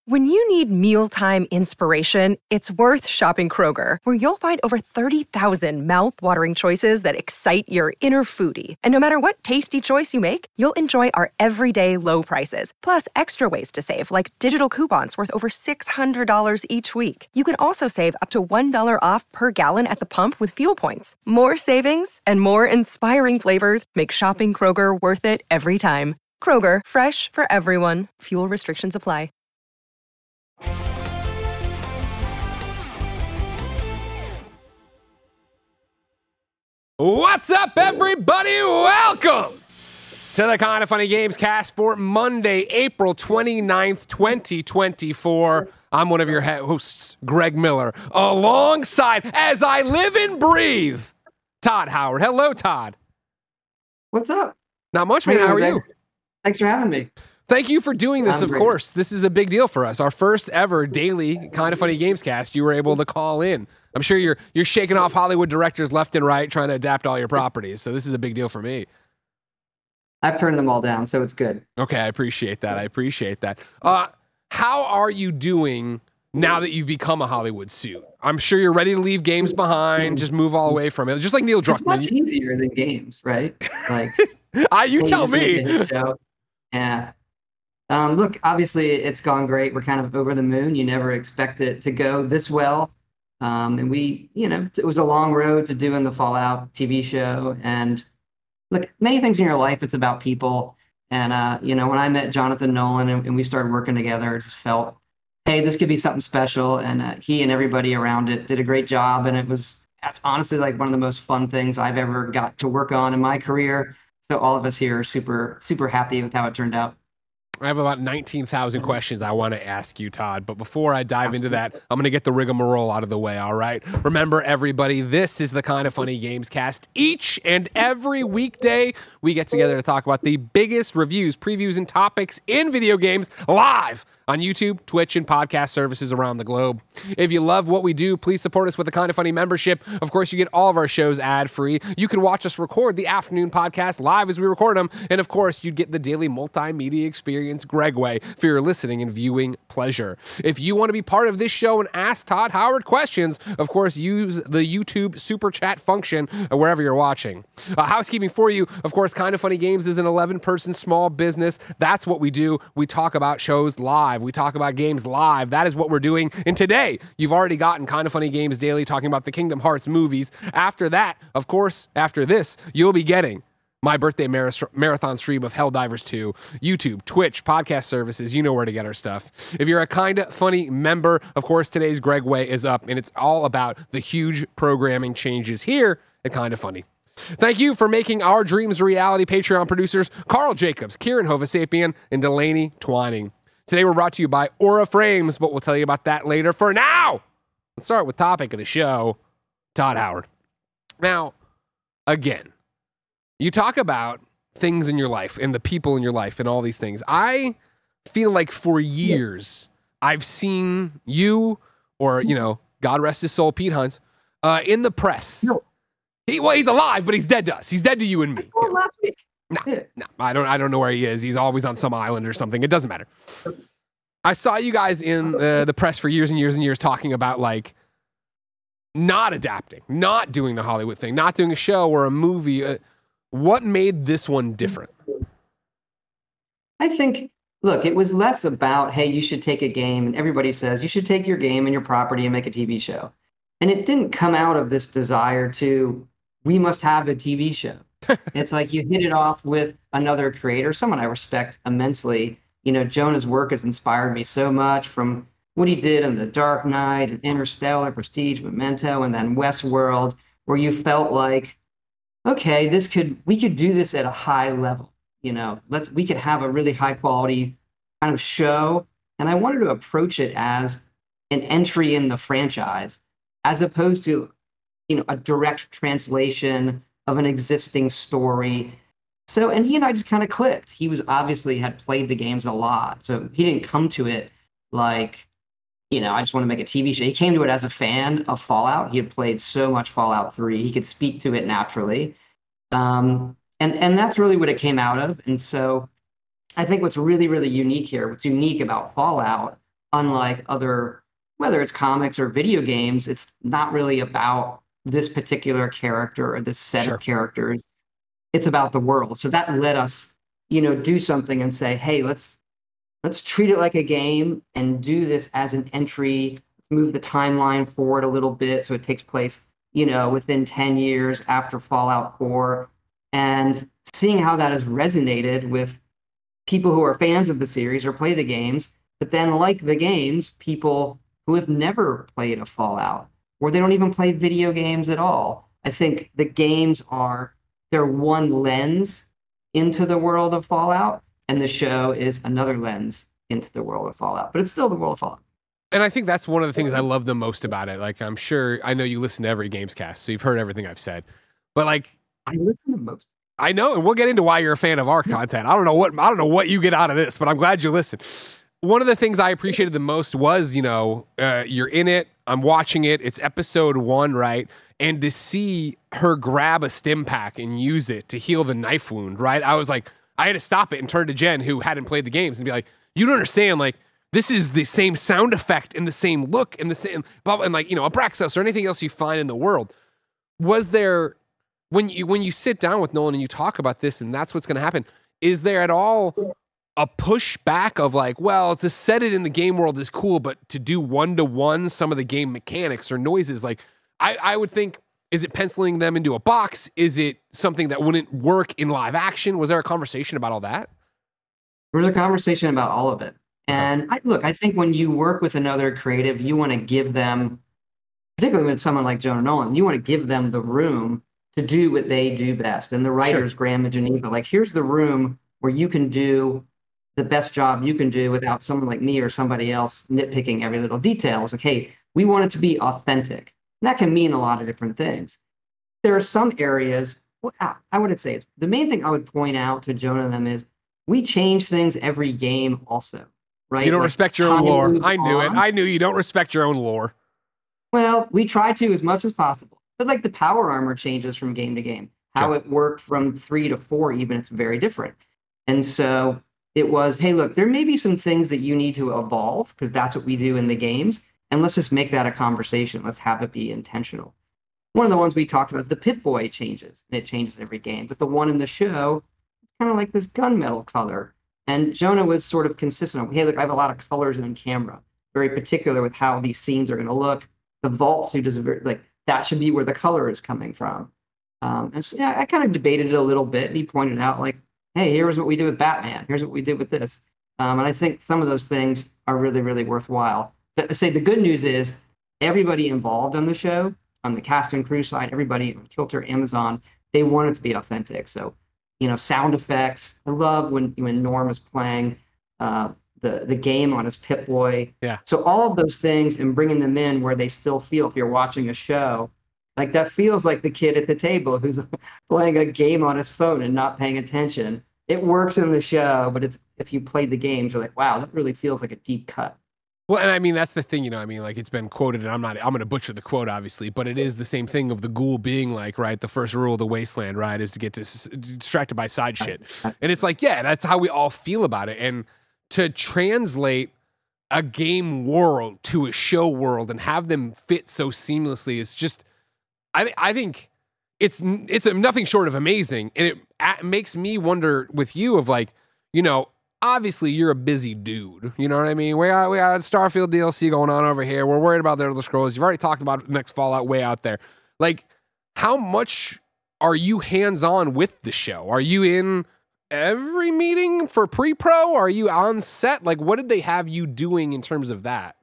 When you need mealtime inspiration, it's worth shopping Kroger, where you'll find over 30,000 mouth-watering choices that excite your inner foodie. And no matter what tasty choice you make, you'll enjoy our everyday low prices, plus extra ways to save, like digital coupons worth over $600 each week. You can also save up to $1 off per gallon at the pump with fuel points. More savings and more inspiring flavors make shopping Kroger worth it every time. Kroger, fresh for everyone. Fuel restrictions apply. What's up, everybody? Welcome to the Kinda Funny Games cast for Monday, April 29th, 2024. I'm one of your hosts, Greg Miller, alongside, as I live and breathe, Todd Howard. Hello, Todd. What's up? Not much, man. How are you? Thanks for having me. Thank you for doing this, I'm of great. course. This is a big deal for us. Our first ever daily Kinda Funny Games cast. You were able to call in. I'm sure you're shaking off Hollywood directors left and right trying to adapt all your properties. So this is a big deal for me. I've turned them all down, so it's good. Okay, I appreciate that. How are you doing now that you've become a Hollywood suit? I'm sure you're ready to leave games behind, just move all away from it. Just like Neil Druckmann. It's much easier than games, right? Like you tell just make me. a hit show. Yeah. Look, obviously it's gone great. We're kind of over the moon. You never expect it to go this well. And we, it was a long road to doing the Fallout TV show. And look, many things in your life, it's about people. And, when I met Jonathan Nolan and we started working together, it just felt, hey, this could be something special. And he and everybody around it did a great job. And that's honestly like one of the most fun things I've ever got to work on in my career. So all of us here are super, super happy with how it turned out. I have about 19,000 questions I want to ask you, Todd. But before I dive into that, I'm going to get the rigmarole out of the way, all right? Remember, everybody, this is the Kinda Funny Games cast. Each and every weekday, we get together to talk about the biggest reviews, previews, and topics in video games live on YouTube, Twitch, and podcast services around the globe. If you love what we do, please support us with a Kinda Funny membership. Of course, you get all of our shows ad-free. You can watch us record the afternoon podcast live as we record them. And of course, you get the daily multimedia experience Gregway for your listening and viewing pleasure. If you want to be part of this show and ask Todd Howard questions, of course, use the YouTube super chat function wherever you're watching. Housekeeping for you, of course, Kinda Funny Games is an 11-person small business. That's what we do. We talk about shows live. We talk about games live. That is what we're doing. And today, you've already gotten Kinda Funny Games Daily talking about the Kingdom Hearts movies. After that, of course, after this, you'll be getting my birthday marathon stream of Helldivers 2, YouTube, Twitch, podcast services. You know where to get our stuff. If you're a Kinda Funny member, of course, today's Gregway is up, and it's all about the huge programming changes here at Kinda Funny. Thank you for making our dreams a reality, Patreon producers Carl Jacobs, Kieran Hovasapien, and Delaney Twining. Today we're brought to you by Aura Frames, but we'll tell you about that later. For now, let's start with topic of the show, Todd Howard. Now, again, you talk about things in your life and the people in your life and all these things. I feel like for years I've seen you or, God rest his soul, Pete Hunt, in the press. No. He's alive, but he's dead to us. He's dead to you and me. I saw him last week. No, I don't know where he is. He's always on some island or something. It doesn't matter. I saw you guys in the press for years and years and years talking about like not adapting, not doing the Hollywood thing, not doing a show or a movie. What made this one different? I think, look, it was less about, hey, you should take a game, and everybody says you should take your game and your property and make a TV show. And it didn't come out of this desire to, we must have a TV show. It's like you hit it off with another creator, someone I respect immensely. Jonah's work has inspired me so much, from what he did in The Dark Knight and Interstellar, Prestige, Memento, and then Westworld, where you felt like, okay, we could do this at a high level. We could have a really high quality kind of show. And I wanted to approach it as an entry in the franchise, as opposed to, a direct translation of an existing story. So, and he and I just kind of clicked. He was obviously had played the games a lot. So he didn't come to it like, I just want to make a TV show. He came to it as a fan of Fallout. He had played so much Fallout 3. He could speak to it naturally. And that's really what it came out of. And so I think what's really, really unique here, what's unique about Fallout unlike other, whether it's comics or video games, it's not really about this particular character or this set of Sure. characters. It's about the world. So that let us, do something and say, hey, let's treat it like a game and do this as an entry. Let's move the timeline forward a little bit so it takes place, within 10 years after Fallout 4. And seeing how that has resonated with people who are fans of the series or play the games, but then like the games, people who have never played a Fallout or they don't even play video games at all. I think the games are their one lens into the world of Fallout, and the show is another lens into the world of Fallout. But it's still the world of Fallout. And I think that's one of the things I love the most about it. Like, I'm sure, I know you listen to every Gamescast, so you've heard everything I've said. But like, I listen to most. I know, and we'll get into why you're a fan of our content. I don't know what you get out of this, but I'm glad you listen. One of the things I appreciated the most was, you're in it, I'm watching it, it's episode 1, right? And to see her grab a stim pack and use it to heal the knife wound, right? I was like, I had to stop it and turn to Jen, who hadn't played the games, and be like, you don't understand, like, this is the same sound effect and the same look and the same, blah, blah, and like, Abraxos or anything else you find in the world. Was there, when you sit down with Nolan and you talk about this and that's what's going to happen, is there at all a pushback of like, well, to set it in the game world is cool, but to do one-to-one some of the game mechanics or noises, like, I would think, is it penciling them into a box? Is it something that wouldn't work in live action? Was there a conversation about all that? There was a conversation about all of it. And I think when you work with another creative, you want to give them, particularly with someone like Jonah Nolan, you want to give them the room to do what they do best. And the writers, sure. Graham and Geneva, like, here's the room where you can do the best job you can do without someone like me or somebody else nitpicking every little detail. It's like, hey, we want it to be authentic. And that can mean a lot of different things. There are some areas, I wouldn't say it. The main thing I would point out to Jonah and them is we change things every game also, right? You don't respect your own lore. I knew it. I knew you don't respect your own lore. Well, we try to as much as possible. But like the power armor changes from game to game. How it worked from 3 to 4 even, it's very different. And so it was, hey, look, there may be some things that you need to evolve because that's what we do in the games. And let's just make that a conversation. Let's have it be intentional. One of the ones we talked about is the Pip-Boy changes. And it changes every game. But the one in the show, it's kind of like this gunmetal color. And Jonah was sort of consistent. Hey, look, I have a lot of colors in camera. Very particular with how these scenes are going to look. The vault suit is like, that should be where the color is coming from. And so, yeah, I kind of debated it a little bit. And he pointed out, like, hey, here's what we did with Batman. Here's what we did with this. And I think some of those things are really, really worthwhile. But I say the good news is everybody involved on the show, on the cast and crew side, everybody on Kilter, Amazon, they want it to be authentic. So, sound effects. I love when Norm is playing the game on his Pip-Boy. Yeah. So all of those things and bringing them in where they still feel, if you're watching a show, like that feels like the kid at the table who's playing a game on his phone and not paying attention. It works in the show, but it's if you played the games, you're like, wow, that really feels like a deep cut. Well, and I mean, that's the thing, like it's been quoted, and I'm going to butcher the quote, obviously, but it is the same thing of the ghoul being like, right, the first rule of the wasteland, right, is to get distracted by side shit. And it's like, yeah, that's how we all feel about it. And to translate a game world to a show world and have them fit so seamlessly is just, I think it's nothing short of amazing. And it makes me wonder with you of like, obviously you're a busy dude. You know what I mean? We got Starfield DLC going on over here. We're worried about the Elder Scrolls. You've already talked about next Fallout way out there. Like, how much are you hands-on with the show? Are you in every meeting for pre-pro? Are you on set? Like, what did they have you doing in terms of that?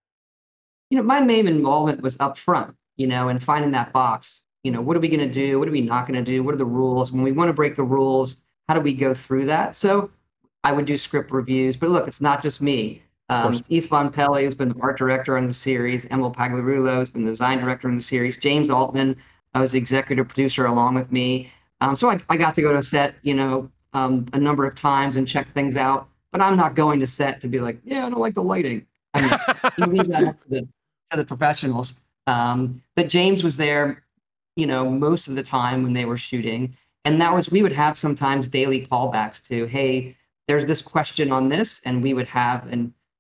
My main involvement was up front, and finding that box. What are we going to do? What are we not going to do? What are the rules? When we want to break the rules, how do we go through that? So I would do script reviews, but look, it's not just me. It's Istvan Pelle, who's been the art director on the series. Emil Pagliarulo has been the design director on the series. James Altman was the executive producer along with me. So I got to go to set, a number of times and check things out. But I'm not going to set to be like, yeah, I don't like the lighting. I mean, you leave that up to the professionals. But James was there, most of the time when they were shooting. And we would have sometimes daily callbacks to, hey, there's this question on this, and we would have, and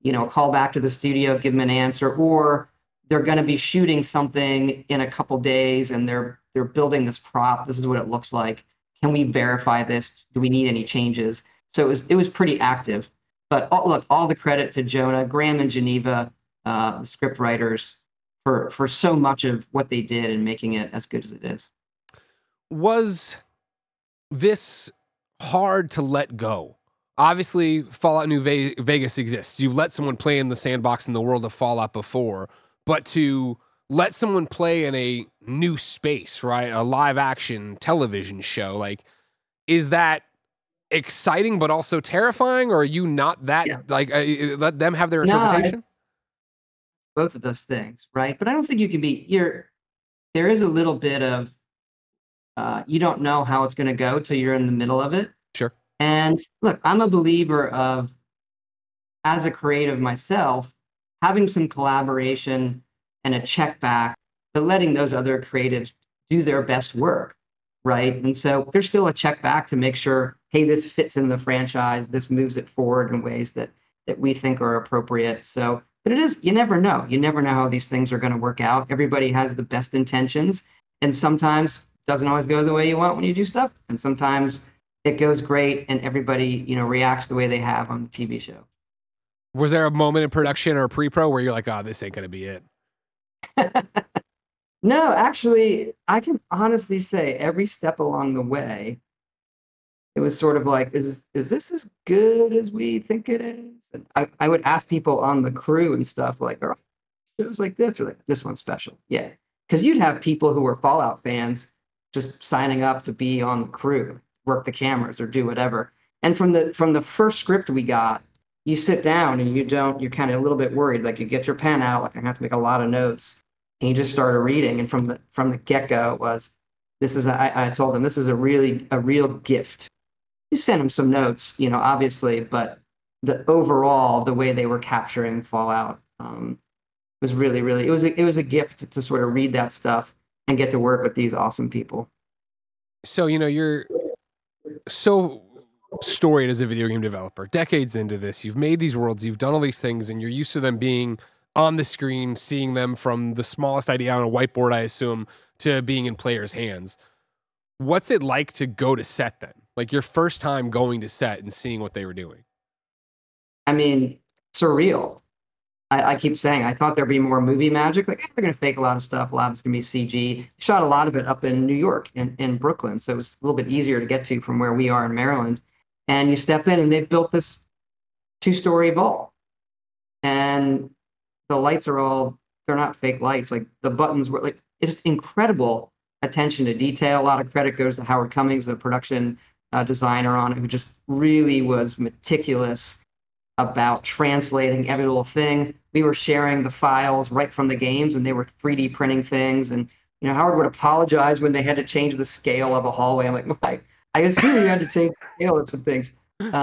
call back to the studio, give them an answer, or they're going to be shooting something in a couple days and they're building this prop. This is what it looks like. Can we verify this? Do we need any changes? So it was pretty active. But look, all the credit to Jonah, Graham, and Geneva, the script writers, for so much of what they did and making it as good as it is. Was this hard to let go? Obviously, Fallout New Vegas exists. You've let someone play in the sandbox in the world of Fallout before, but to let someone play in a new space, right? A live action television show, like, is that exciting but also terrifying, or are you not that let them have their interpretation? No, both of those things, right? But I don't think you can be there is a little bit of you don't know how it's going to go till you're in the middle of it. Sure. And look, I'm a believer of, as a creative myself, having some collaboration and a check back, but letting those other creatives do their best work, right? And so there's still a check back to make sure, hey, this fits in the franchise, this moves it forward in ways that we think are appropriate. So, but it is, you never know. You never know how these things are going to work out. Everybody has the best intentions, and sometimes doesn't always go the way you want when you do stuff, and sometimes it goes great and everybody, reacts the way they have on the TV show. Was there a moment in production or pre-pro where you're like, oh, this ain't going to be it? No, actually, I can honestly say every step along the way, it was sort of like, is this as good as we think it is? And I would ask people on the crew and stuff like, are shows like this, or like, this one's special? Yeah. Because you'd have people who were Fallout fans just signing up to be on the crew, work the cameras or do whatever. And from the first script we got, you sit down and you're kind of a little bit worried. Like, you get your pen out, like, I have to make a lot of notes. And you just started reading. And from the get-go, it was, I told them, this is a real gift. You sent them some notes, obviously, but the overall, the way they were capturing Fallout was really, really, it was a gift to sort of read that stuff and get to work with these awesome people. So, you're so storied as a video game developer, decades into this. You've made these worlds, you've done all these things, and you're used to them being on the screen, seeing them from the smallest idea on a whiteboard, I assume, to being in players' hands. What's it like to go to set then? Like, your first time going to set and seeing what they were doing? I mean, surreal. I keep saying, I thought there'd be more movie magic. Like, they're going to fake a lot of stuff. A lot of it's going to be CG. Shot a lot of it up in New York and in Brooklyn. So it was a little bit easier to get to from where we are in Maryland. And you step in and they've built this 2-story vault. And the lights they're not fake lights. Like, the buttons were like, it's incredible attention to detail. A lot of credit goes to Howard Cummings, the production designer on it, who just really was meticulous about translating every little thing. We were sharing the files right from the games, and they were 3D printing things. And Howard would apologize when they had to change the scale of a hallway. I'm like, Mike, I assume you had to change the scale of some things.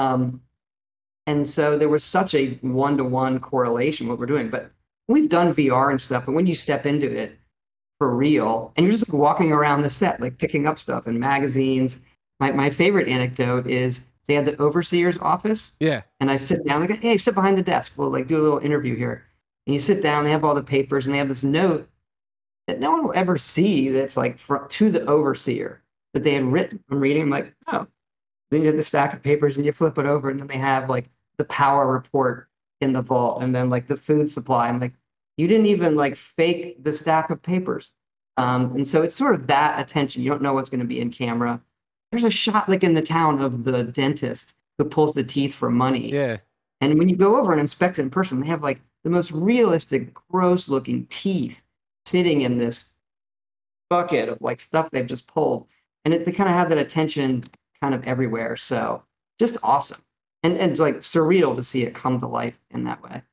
And so there was such a one-to-one correlation what we're doing. But we've done VR and stuff, but when you step into it for real, and you're just like walking around the set, like picking up stuff in magazines. My favorite anecdote is, they had the overseer's office. Yeah. And I sit down, like, hey, sit behind the desk. We'll like do a little interview here. And you sit down, they have all the papers, and they have this note that no one will ever see that's like to the overseer that they had written. I'm reading, I'm like, oh. Then you have the stack of papers and you flip it over, and then they have like the power report in the vault, and then like the food supply. I'm like, you didn't even like fake the stack of papers. And so it's sort of that attention. You don't know what's going to be in camera. There's a shot like in the town of the dentist who pulls the teeth for money. Yeah. And when you go over and inspect it in person, they have like the most realistic, gross looking teeth sitting in this bucket of like stuff they've just pulled. And they kind of have that attention kind of everywhere. So just awesome. And it's like surreal to see it come to life in that way.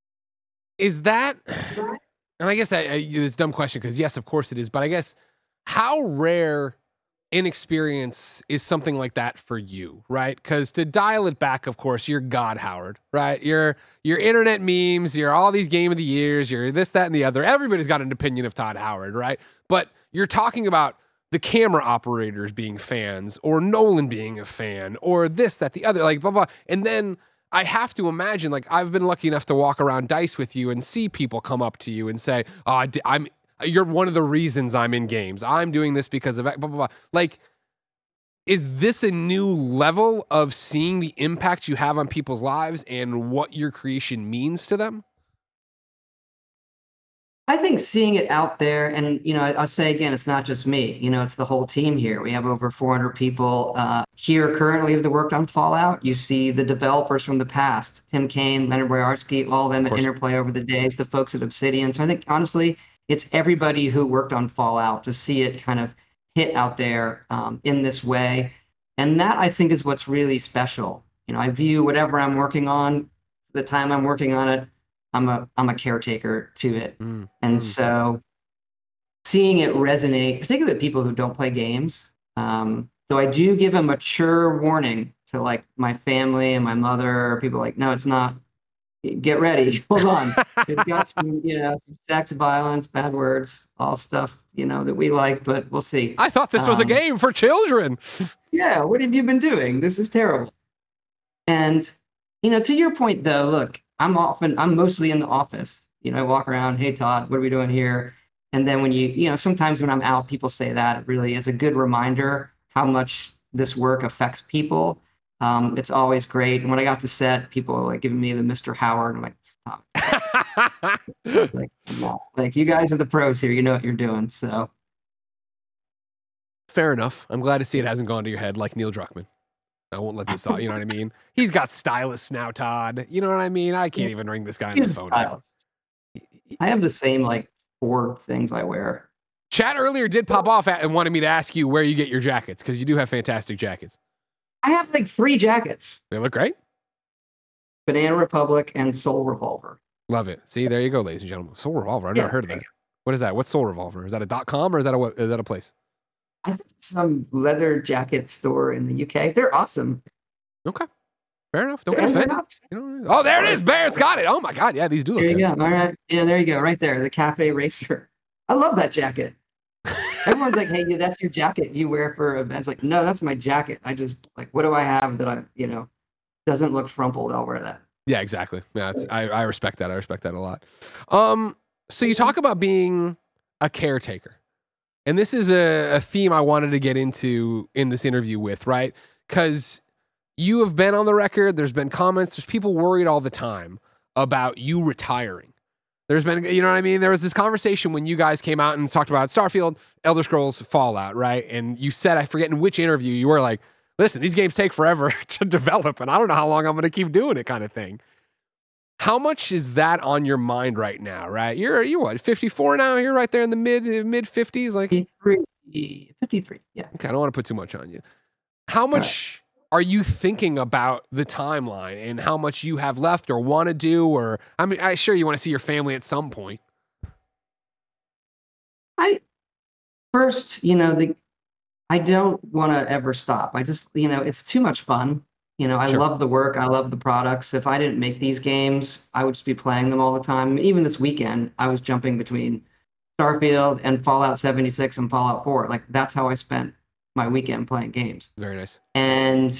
Is that, and I guess it's a dumb question because yes, of course it is, but I guess how rare inexperience is something like that for you, right? Because to dial it back, of course, you're God Howard, right? You're internet memes, you're all these game of the years, you're this, that, and the other. Everybody's got an opinion of Todd Howard, right? But you're talking about the camera operators being fans, or Nolan being a fan, or this, that, the other, like blah, blah. And then I have to imagine, like, I've been lucky enough to walk around DICE with you and see people come up to you and say, "Oh, you're one of the reasons I'm in games. I'm doing this because of blah blah blah." Like, is this a new level of seeing the impact you have on people's lives and what your creation means to them? I think seeing it out there, and I'll say again, it's not just me. It's the whole team here. We have over 400 people here currently that worked on Fallout. You see the developers from the past, Tim Kaine, Leonard Boyarsky, all of them at Interplay over the days, the folks at Obsidian. So I think honestly, it's everybody who worked on Fallout to see it kind of hit out there in this way, and that I think is what's really special. I view whatever I'm working on, the time I'm working on it, I'm a caretaker to it. And so seeing it resonate, particularly people who don't play games. So I do give a mature warning to like my family and my mother, people like, no, it's not. Get ready. Hold on. It's got some, some sex, violence, bad words, all stuff, that we like, but we'll see. I thought this was a game for children. Yeah. What have you been doing? This is terrible. And, to your point though, look, I'm mostly in the office. I walk around, hey, Todd, what are we doing here? And then when sometimes when I'm out, people say that it really is a good reminder how much this work affects people. It's always great. And when I got to set, people were like giving me the Mr. Howard. I'm like, stop. like you guys are the pros here. You know what you're doing. So fair enough. I'm glad to see it hasn't gone to your head like Neil Druckmann. I won't let this off. You know what I mean? He's got stylists now, Todd. You know what I mean? I can't even ring this guy in the phone. I have the same like 4 things I wear. Chat earlier did pop off and wanted me to ask you where you get your jackets, because you do have fantastic jackets. I have like 3 jackets. They look great. Banana Republic and Soul Revolver. Love it. See, there you go, ladies and gentlemen. Soul Revolver. I've never heard of that. What is that? What's Soul Revolver? Is that a .com or is that a place? I think some leather jacket store in the UK. They're awesome. Okay. Fair enough. Don't get offended. Oh, there it is. Barrett's got it. Oh my God. Yeah, these do look good. There you go. All right. Yeah, there you go. Right there. The Cafe Racer. I love that jacket. Everyone's like, hey, that's your jacket you wear for events. Like, no, that's my jacket. I just like, what do I have that doesn't look frumpled? I'll wear that. Yeah, exactly. Yeah, I respect that. I respect that a lot. So you talk about being a caretaker. And this is a theme I wanted to get into in this interview with, right? Because you have been on the record. There's been comments. There's people worried all the time about you retiring. There's been, you know what I mean? There was this conversation when you guys came out and talked about Starfield, Elder Scrolls, Fallout, right? And you said, I forget in which interview, you were like, listen, these games take forever to develop, and I don't know how long I'm going to keep doing it, kind of thing. How much is that on your mind right now, right? You're what, 54 now? You're right there in the mid 50s? Like 53, yeah. Okay, I don't want to put too much on you. How much are you thinking about the timeline and how much you have left or want to do? Or, I mean, I'm sure you want to see your family at some point. I don't want to ever stop. I just, it's too much fun. I love the work. I love the products. If I didn't make these games, I would just be playing them all the time. Even this weekend, I was jumping between Starfield and Fallout 76 and Fallout 4. Like, that's how I spent my weekend playing games. Very nice. And,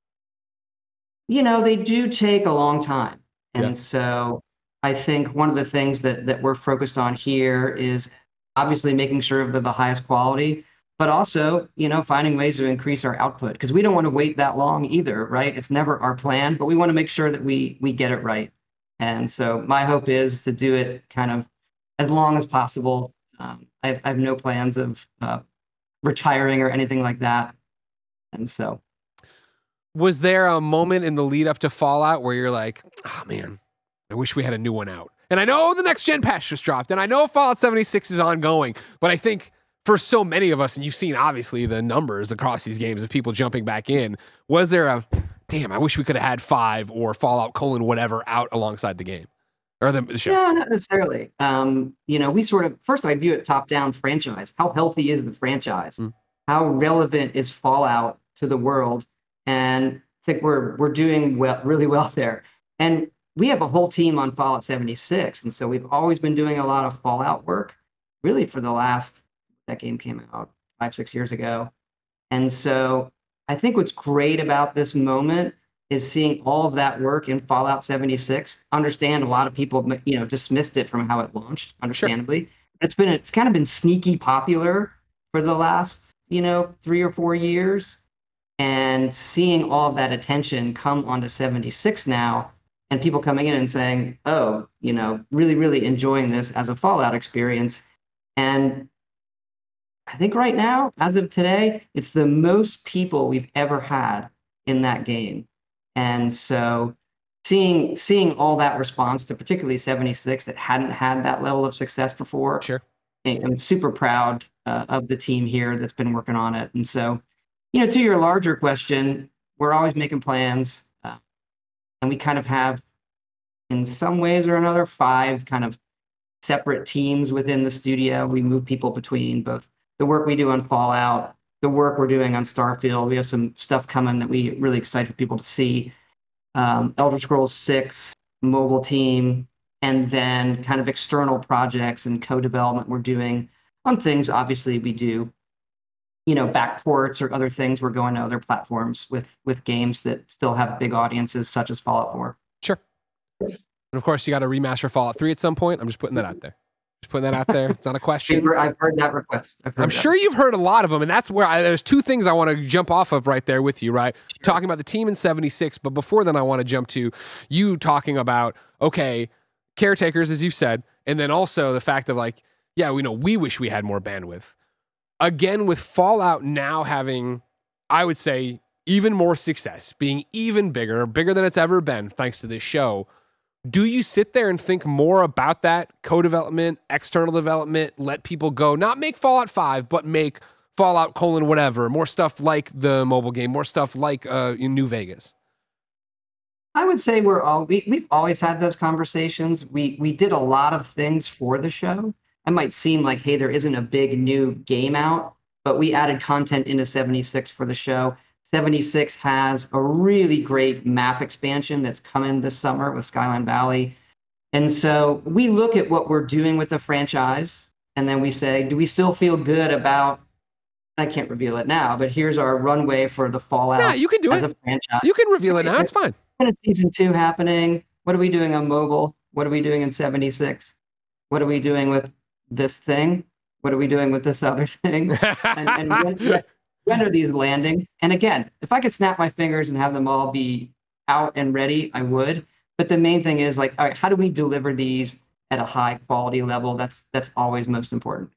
they do take a long time. And so I think one of the things that we're focused on here is obviously making sure that the highest quality, but also, finding ways to increase our output, because we don't want to wait that long either, right? It's never our plan, but we want to make sure that we get it right. And so my hope is to do it kind of as long as possible. I have no plans of retiring or anything like that. And so. Was there a moment in the lead up to Fallout where you're like, oh man, I wish we had a new one out? And I know the next gen patch just dropped, and I know Fallout 76 is ongoing, but I think for so many of us, and you've seen obviously the numbers across these games of people jumping back in, was there a, damn, I wish we could have had 5 or Fallout : whatever out alongside the game or the show? No, not necessarily. We sort of, first I view it top-down franchise. How healthy is the franchise? How relevant is Fallout to the world? And I think we're doing really well there. And we have a whole team on Fallout 76, and so we've always been doing a lot of Fallout work, really for the last, that game came out 5-6 years ago. And so I think what's great about this moment is seeing all of that work in Fallout 76. Understand a lot of people, dismissed it from how it launched, understandably. Sure. It's kind of been sneaky popular for the last, 3 or 4 years. And seeing all of that attention come onto 76 now, and people coming in and saying, oh, really, really enjoying this as a Fallout experience. And I think right now, as of today, it's the most people we've ever had in that game. And so seeing all that response to particularly 76 that hadn't had that level of success before, sure. I'm super proud of the team here that's been working on it. And so, to your larger question, we're always making plans, and we kind of have, in some ways or another, 5 kind of separate teams within the studio. We move people between both the work we do on Fallout, the work we're doing on Starfield. We have some stuff coming that we really excited for people to see. Elder Scrolls 6 mobile team, and then kind of external projects and co-development we're doing on things. Obviously, we do, back ports or other things. We're going to other platforms with games that still have big audiences, such as Fallout 4. Sure. And of course, you got to remaster Fallout 3 at some point. I'm just putting that out there. It's not a question. I've heard that request. I'm sure you've heard a lot of them, and that's where there's 2 things I want to jump off of right there with you, right? Sure. Talking about the team in 76, but before then I want to jump to you talking about, okay, caretakers, as you said, and then also the fact of like, yeah, we wish we had more bandwidth. Again, with Fallout now having, I would say, even more success, being even bigger than it's ever been, thanks to this show, do you sit there and think more about that co-development, external development, let people go, not make Fallout 5, but make Fallout : whatever, more stuff like the mobile game, more stuff like in New Vegas? I would say we've always had those conversations. We did a lot of things for the show. It might seem like, hey, there isn't a big new game out, but we added content into 76 for the show. 76 has a really great map expansion that's coming this summer with Skyline Valley. And so we look at what we're doing with the franchise, and then we say, do we still feel good about, I can't reveal it now, but here's our runway for the Fallout. Yeah, you can do as it. A franchise. You can reveal it now. It's fine. When is season 2 happening? What are we doing on mobile? What are we doing in 76? What are we doing with this thing? What are we doing with this other thing? And when are these landing? And again, if I could snap my fingers and have them all be out and ready, I would. But the main thing is like, all right, how do we deliver these at a high quality level? That's always most important.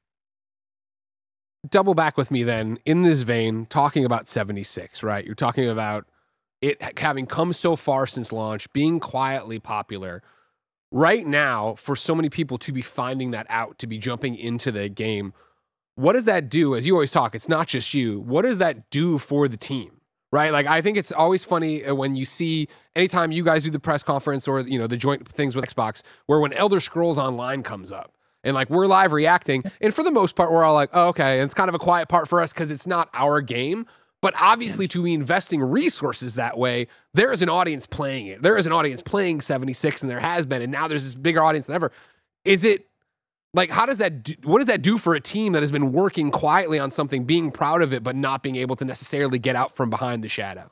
Double back with me then in this vein, talking about 76, right? You're talking about it having come so far since launch, being quietly popular. Right now, for so many people to be finding that out, to be jumping into the game, what does that do? As you always talk, it's not just you. What does that do for the team, right? Like, I think it's always funny when you see, anytime you guys do the press conference or, the joint things with Xbox, where when Elder Scrolls Online comes up, and like we're live reacting, and for the most part, we're all like, oh, okay. And it's kind of a quiet part for us because it's not our game. But obviously, to be investing resources that way, there is an audience playing it. There is an audience playing 76, and there has been, and now there's this bigger audience than ever. Is it like, what does that do for a team that has been working quietly on something, being proud of it, but not being able to necessarily get out from behind the shadow?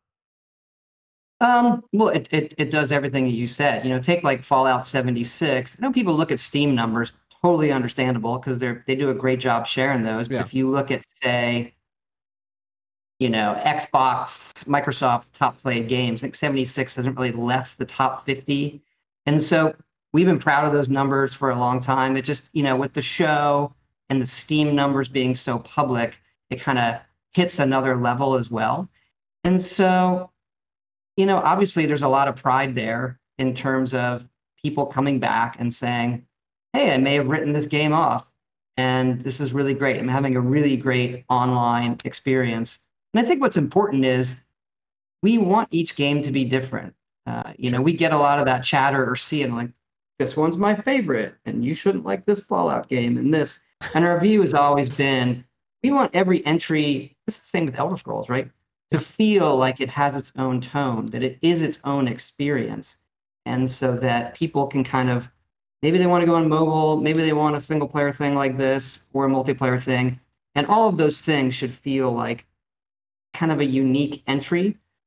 Well, it does everything that you said. Take like Fallout 76. I know people look at Steam numbers, totally understandable, because they do a great job sharing those. But Yeah. if you look at, say, Xbox, Microsoft top played games, I think 76 hasn't really left the top 50. And so we've been proud of those numbers for a long time. It just, with the show and the Steam numbers being so public, it kind of hits another level as well. And so, obviously there's a lot of pride there in terms of people coming back and saying, hey, I may have written this game off, and this is really great. I'm having a really great online experience. And I think what's important is we want each game to be different. Sure. We get a lot of that chatter or see it like, this one's my favorite, and you shouldn't like this Fallout game and this. And our view has always been, we want every entry, it's the same with Elder Scrolls, right? To feel like it has its own tone, that it is its own experience. And so that people can kind of, maybe they want to go on mobile, maybe they want a single player thing like this or a multiplayer thing. And all of those things should feel like kind of a unique entry.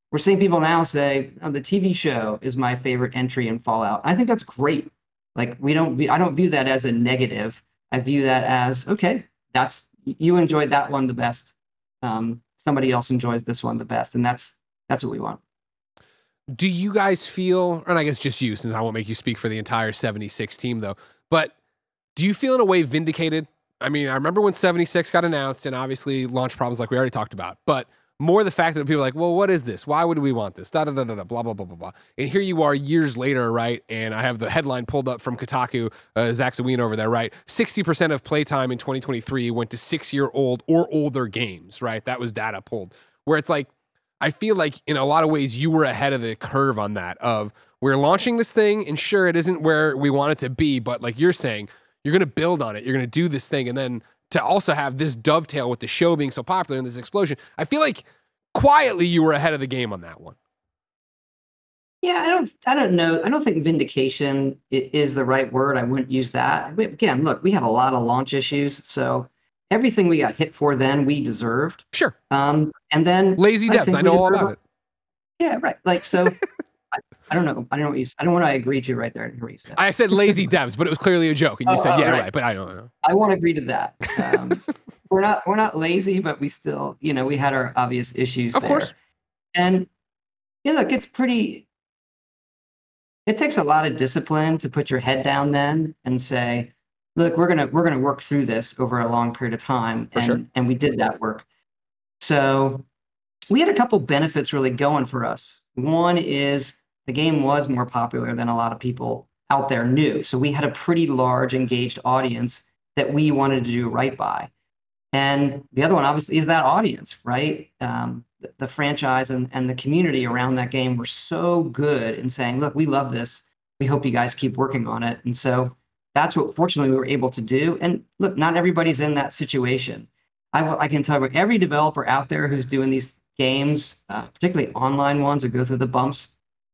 we're seeing people now say, oh, the TV show is my favorite entry in Fallout. I think that's great. Like I don't view that as a negative. I view that as, okay, you enjoyed that one the best. Somebody else enjoys this one the best. And that's what we want. Do you guys feel, and I guess just you, since I won't make you speak for the entire 76 team though, but do you feel in a way vindicated? I mean, I remember when 76 got announced and obviously launch problems like we already talked about, but more the fact that people are like, well, what is this? Why would we want this? Da da da da da, blah, blah, blah, blah, blah. And here you are years later, right? And I have the headline pulled up from Kotaku, Zach Zawin over there, right? 60% of playtime in 2023 went to 6-year-old or older games, right? That was data pulled. Where it's like, I feel like in a lot of ways you were ahead of the curve on that of we're launching this thing and sure, it isn't where we want it to be, but like you're saying, you're going to build on it. You're going to do this thing. And then to also have this dovetail with the show being so popular and this explosion, I feel like quietly you were ahead of the game on that one. Yeah, I don't know. I don't think vindication is the right word. I wouldn't use that. Again, look, we had a lot of launch issues. So everything we got hit for then we deserved. Sure. And then lazy devs, I know all about it. Yeah, right. Like, so I don't know. I don't know what I don't want to agree to right there. I didn't hear what you said. I said lazy devs, but it was clearly a joke. And you said, yeah, right. But I don't know. I won't agree to that. We're not lazy, but we still, we had our obvious issues of there. Course. And look, it takes a lot of discipline to put your head down then and say, look, we're gonna work through this over a long period of time. And we did that work. So we had a couple benefits really going for us. One is the game was more popular than a lot of people out there knew. So we had a pretty large engaged audience that we wanted to do right by. And the other one, obviously, is that audience, right? The franchise and the community around that game were so good in saying, look, we love this. We hope you guys keep working on it. And so that's what, fortunately, we were able to do. And look, not everybody's in that situation. I can tell you, every developer out there who's doing these games, particularly online ones that go through the bumps,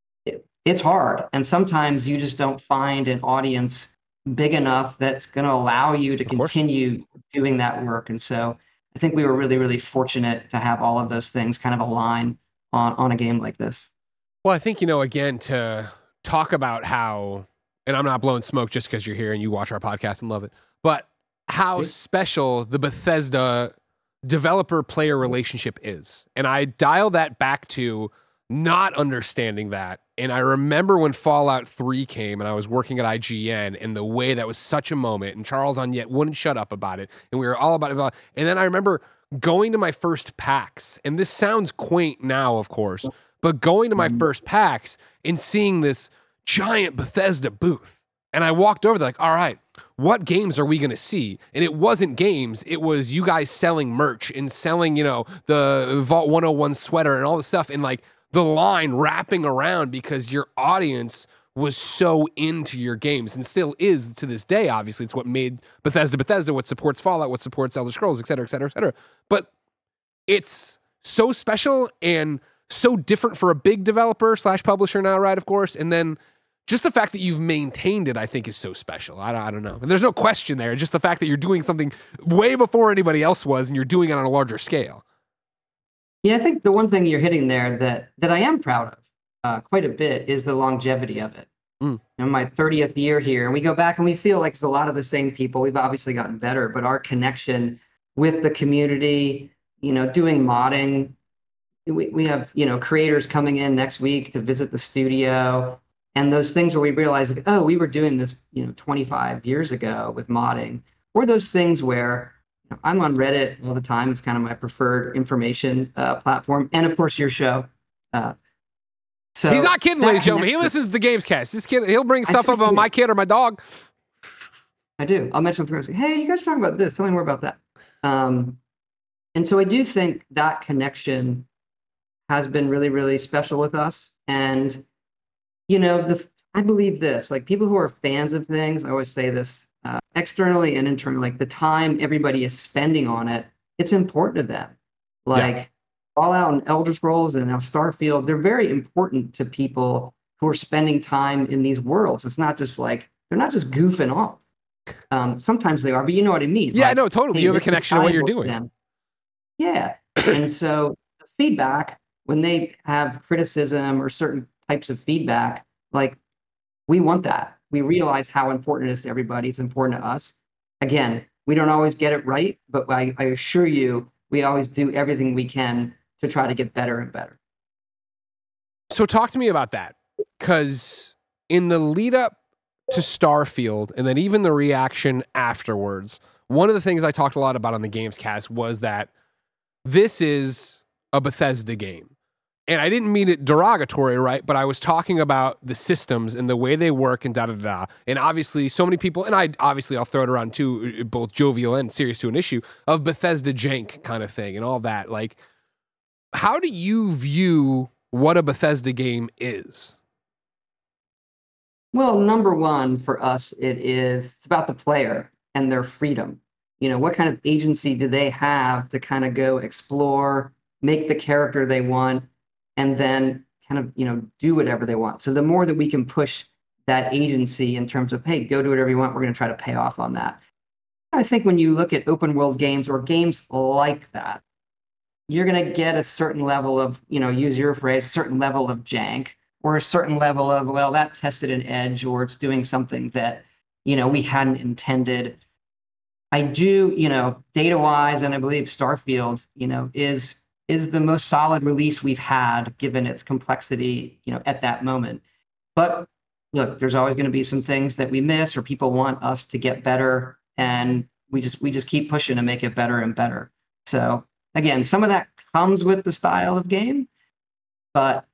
it's hard. And sometimes you just don't find an audience big enough that's going to allow you to continue doing that work. And so I think we were really, really fortunate to have all of those things kind of align on a game like this. Well, I think, again, to talk about how, and I'm not blowing smoke just because you're here and you watch our podcast and love it, but how special the Bethesda developer-player relationship is. And I dial that back to not understanding that. And I remember when Fallout 3 came and I was working at IGN and the way that was such a moment and Charles Onyett wouldn't shut up about it. And we were all about it. And then I remember going to my first PAX, and this sounds quaint now, of course, but going to my first PAX and seeing this giant Bethesda booth. And I walked over there like, all right, what games are we going to see? And it wasn't games. It was you guys selling merch and selling, the Vault 101 sweater and all this stuff. And like, the line wrapping around because your audience was so into your games and still is to this day. Obviously, it's what made Bethesda, what supports Fallout, what supports Elder Scrolls, et cetera, et cetera, et cetera. But it's so special and so different for a big developer / publisher now, right? Of course. And then just the fact that you've maintained it, I think, is so special. I don't know. And there's no question there. Just the fact that you're doing something way before anybody else was and you're doing it on a larger scale. Yeah, I think the one thing you're hitting there that I am proud of quite a bit is the longevity of it. My 30th year here, and we go back and we feel like it's a lot of the same people. We've obviously gotten better, but our connection with the community, doing modding, we have, creators coming in next week to visit the studio, and those things where we realize, like, oh, we were doing this, 25 years ago with modding, or those things where I'm on Reddit all the time. It's kind of my preferred information platform. And of course, your show. So he's not kidding, ladies and gentlemen. He listens to the Gamescast. This kid, he'll bring stuff up about my kid or my dog. I do. I'll mention first. Hey, you guys talking about this? Tell me more about that. And so I do think that connection has been really, really special with us. And, I believe this, like people who are fans of things, I always say this, externally and internally, like the time everybody is spending on it, it's important to them. Like Fallout and Elder Scrolls and now Starfield, they're very important to people who are spending time in these worlds. It's not just like, they're not just goofing off. Sometimes they are, but you know what I mean. Yeah, like, no, totally. hey, you have a connection to what you're doing. Yeah. And so the feedback when they have criticism or certain types of feedback, like we want that. We realize how important it is to everybody. It's important to us. Again, we don't always get it right, but I assure you, we always do everything we can to try to get better and better. So talk to me about that, because in the lead up to Starfield and then even the reaction afterwards, one of the things I talked a lot about on the Gamescast was that this is a Bethesda game. And I didn't mean it derogatory, right? But I was talking about the systems and the way they work and da-da-da. And obviously so many people, and I'll throw it around too, both jovial and serious to an issue, of Bethesda jank kind of thing and all that. Like, how do you view what a Bethesda game is? Well, number one for us, it's about the player and their freedom. What kind of agency do they have to kind of go explore, make the character they want, and then kind of, do whatever they want. So the more that we can push that agency in terms of, hey, go do whatever you want, we're going to try to pay off on that. I think when you look at open world games or games like that, you're going to get a certain level of, use your phrase, a certain level of jank, or a certain level of, well, that tested an edge, or it's doing something that, we hadn't intended. I do, data-wise, and I believe Starfield, is the most solid release we've had given its complexity, at that moment. But look, there's always going to be some things that we miss or people want us to get better, and we just keep pushing to make it better and better. So again, some of that comes with the style of game, but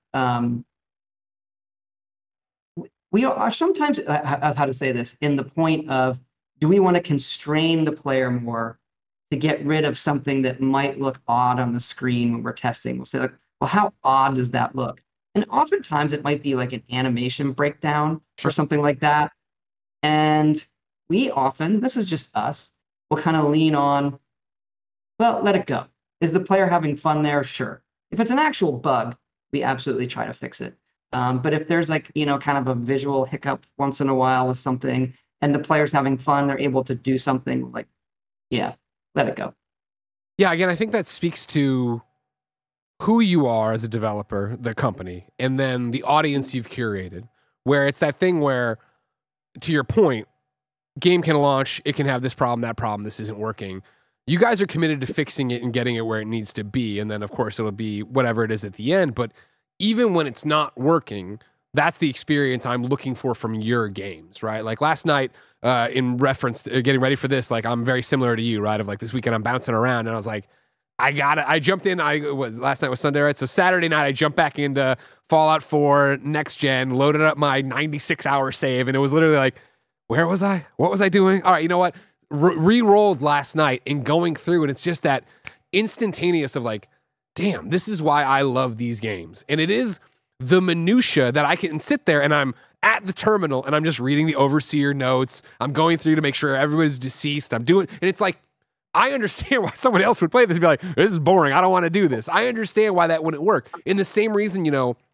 we are sometimes, how to say this, in the point of, do we want to constrain the player more to get rid of something that might look odd on the screen when we're testing? We'll say, like, well, how odd does that look? And oftentimes it might be like an animation breakdown or something like that. And we often, this is just us, will kind of lean on, well, let it go. Is the player having fun there? Sure. If it's an actual bug, we absolutely try to fix it. But if there's like, kind of a visual hiccup once in a while with something and the player's having fun, they're able to do something, like, yeah, let it go. Yeah, again, I think that speaks to who you are as a developer, the company, and then the audience you've curated, where it's that thing where, to your point, game can launch, it can have this problem, this isn't working. You guys are committed to fixing it and getting it where it needs to be, and then, of course, it'll be whatever it is at the end, but even when it's not working, that's the experience I'm looking for from your games, right? Like last night, in reference to getting ready for this, like I'm very similar to you, right? Of like this weekend I'm bouncing around and I was like, I jumped in, last night was Sunday, right? So Saturday night I jumped back into Fallout 4 Next Gen, loaded up my 96-hour save, and it was literally like, where was I? What was I doing? All right, you know what? Re-rolled last night and going through, and it's just that instantaneous of like, damn, this is why I love these games. And it is the minutia that I can sit there and I'm at the terminal and I'm just reading the overseer notes. I'm going through to make sure everybody's deceased. I'm doing, and it's like, I understand why someone else would play this and be like, this is boring. I don't want to do this. I understand why that wouldn't work. In the same reason,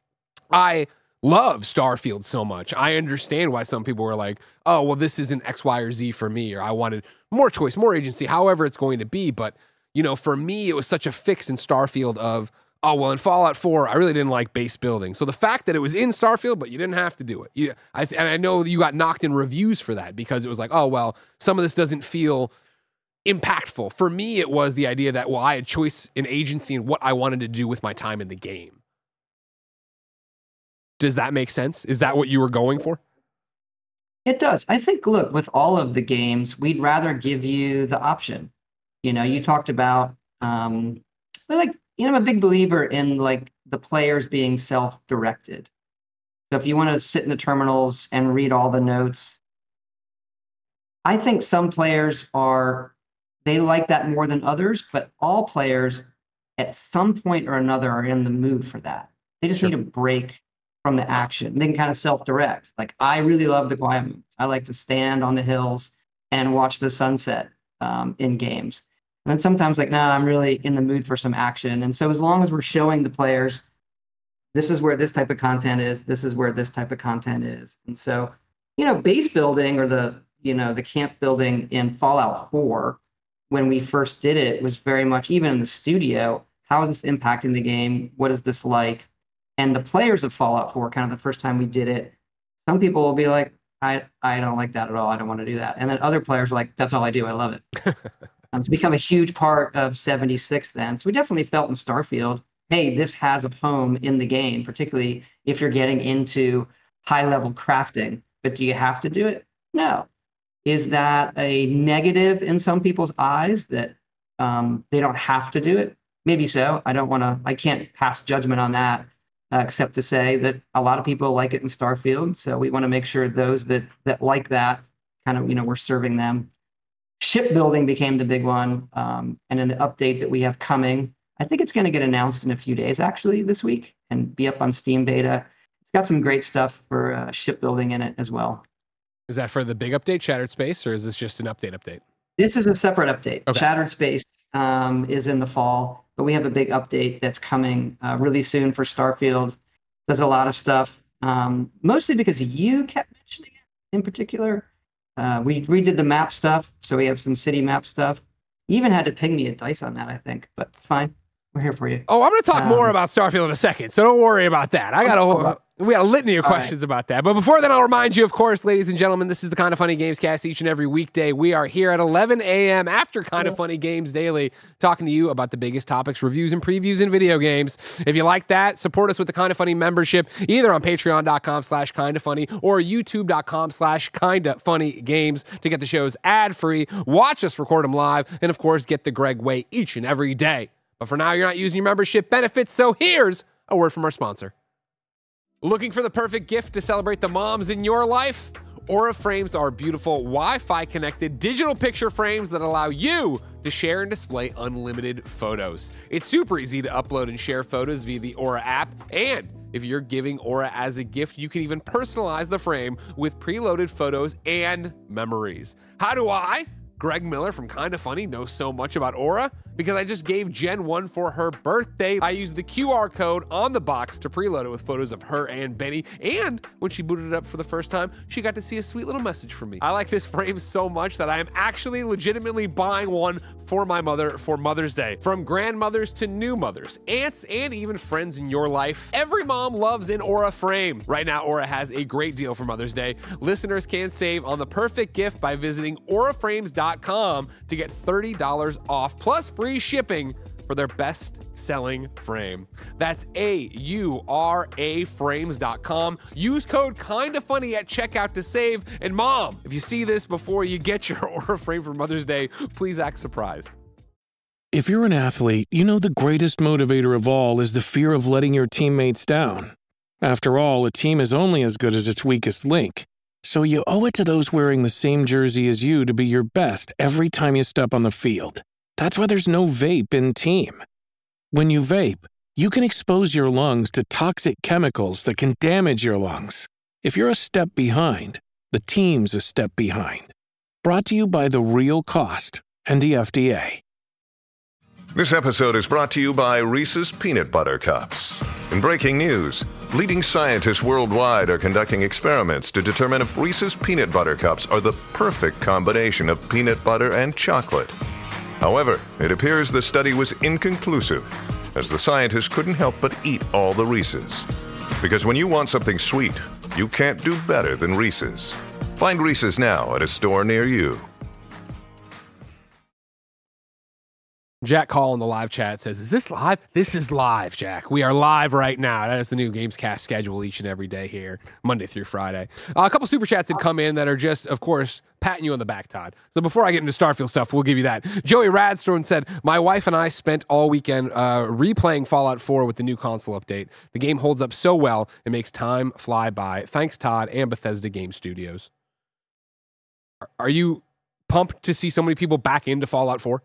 I love Starfield so much. I understand why some people were like, oh, well, this isn't X, Y, or Z for me, or I wanted more choice, more agency, however it's going to be. But for me, it was such a fix in Starfield of, oh, well, in Fallout 4, I really didn't like base building. So the fact that it was in Starfield, but you didn't have to do it. And I know you got knocked in reviews for that because it was like, oh, well, some of this doesn't feel impactful. For me, it was the idea that, well, I had choice in agency and what I wanted to do with my time in the game. Does that make sense? Is that what you were going for? It does. I think, look, with all of the games, we'd rather give you the option. You talked about, I'm a big believer in like the players being self-directed. So if you want to sit in the terminals and read all the notes, I think some players they like that more than others, but all players at some point or another are in the mood for that. They just need a break from the action. They can kind of self-direct. Like, I really love the quiet moments. I like to stand on the hills and watch the sunset in games. And then sometimes like, nah, I'm really in the mood for some action. And so as long as we're showing the players, this is where this type of content is, this is where this type of content is. And so, base building or the camp building in Fallout 4, when we first did it, was very much, even in the studio, how is this impacting the game? What is this like? And the players of Fallout 4, kind of the first time we did it, some people will be like, I don't like that at all. I don't want to do that. And then other players are like, that's all I do. I love it. It's become a huge part of 76 then. So we definitely felt in Starfield, hey, this has a home in the game, particularly if you're getting into high-level crafting. But do you have to do it? No. Is that a negative in some people's eyes that they don't have to do it? Maybe so. I can't pass judgment on that, except to say that a lot of people like it in Starfield. So we want to make sure those that like that kind of, we're serving them. Shipbuilding became the big one. And in the update that we have coming, I think it's going to get announced in a few days, actually, this week, and be up on Steam beta. It's got some great stuff for shipbuilding in it as well. Is that for the big update, Shattered Space, or is this just an update? This is a separate update. Okay. Shattered Space is in the fall, but we have a big update that's coming really soon for Starfield. Does a lot of stuff, mostly because you kept mentioning it in particular. We redid the map stuff, so we have some city map stuff. You even had to ping me a dice on that, I think, but it's fine. We're here for you. Oh, I'm going to talk more about Starfield in a second, so don't worry about that. We got a litany of questions about that. But before then, I'll remind you, of course, ladies and gentlemen, this is the Kind of Funny Games cast each and every weekday. We are here at 11 a.m. after Kind of Funny Games Daily, talking to you about the biggest topics, reviews, and previews in video games. If you like that, support us with the Kind of Funny membership, either on patreon.com/kindoffunny or youtube.com/kindoffunnygames to get the shows ad-free, watch us record them live, and of course, get the Greg Way each and every day. But for now, you're not using your membership benefits, so here's a word from our sponsor. Looking for the perfect gift to celebrate the moms in your life? Aura frames are beautiful, Wi-Fi connected digital picture frames that allow you to share and display unlimited photos. It's super easy to upload and share photos via the Aura app, and if you're giving Aura as a gift, you can even personalize the frame with preloaded photos and memories. How do I, Greg Miller from Kind of Funny, know so much about Aura? Because I just gave Jen one for her birthday. I used the QR code on the box to preload it with photos of her and Benny. And when she booted it up for the first time, she got to see a sweet little message from me. I like this frame so much that I am actually legitimately buying one for my mother for Mother's Day. From grandmothers to new mothers, aunts, and even friends in your life, every mom loves an Aura frame. Right now, Aura has a great deal for Mother's Day. Listeners can save on the perfect gift by visiting auraframes.com to get $30 off, plus free shipping for their best-selling frame. That's auraframes.com. Use code KINDOFFUNNY at checkout to save. And Mom, if you see this before you get your Aura frame for Mother's Day, please act surprised. If you're an athlete, you know the greatest motivator of all is the fear of letting your teammates down. After all, a team is only as good as its weakest link. So you owe it to those wearing the same jersey as you to be your best every time you step on the field. That's why there's no vape in team. When you vape, you can expose your lungs to toxic chemicals that can damage your lungs. If you're a step behind, the team's a step behind. Brought to you by The Real Cost and the FDA. This episode is brought to you by Reese's Peanut Butter Cups. In breaking news, leading scientists worldwide are conducting experiments to determine if Reese's Peanut Butter Cups are the perfect combination of peanut butter and chocolate. However, it appears the study was inconclusive, as the scientists couldn't help but eat all the Reese's. Because when you want something sweet, you can't do better than Reese's. Find Reese's now at a store near you. Jack Hall in the live chat says, is this live? This is live, Jack. We are live right now. That is the new Gamescast schedule each and every day here, Monday through Friday. A couple super chats that come in that are just, of course, patting you on the back, Todd. So before I get into Starfield stuff, we'll give you that. Joey Radstone said, my wife and I spent all weekend replaying Fallout 4 with the new console update. The game holds up so well, it makes time fly by. Thanks, Todd, and Bethesda Game Studios. Are you pumped to see so many people back into Fallout 4?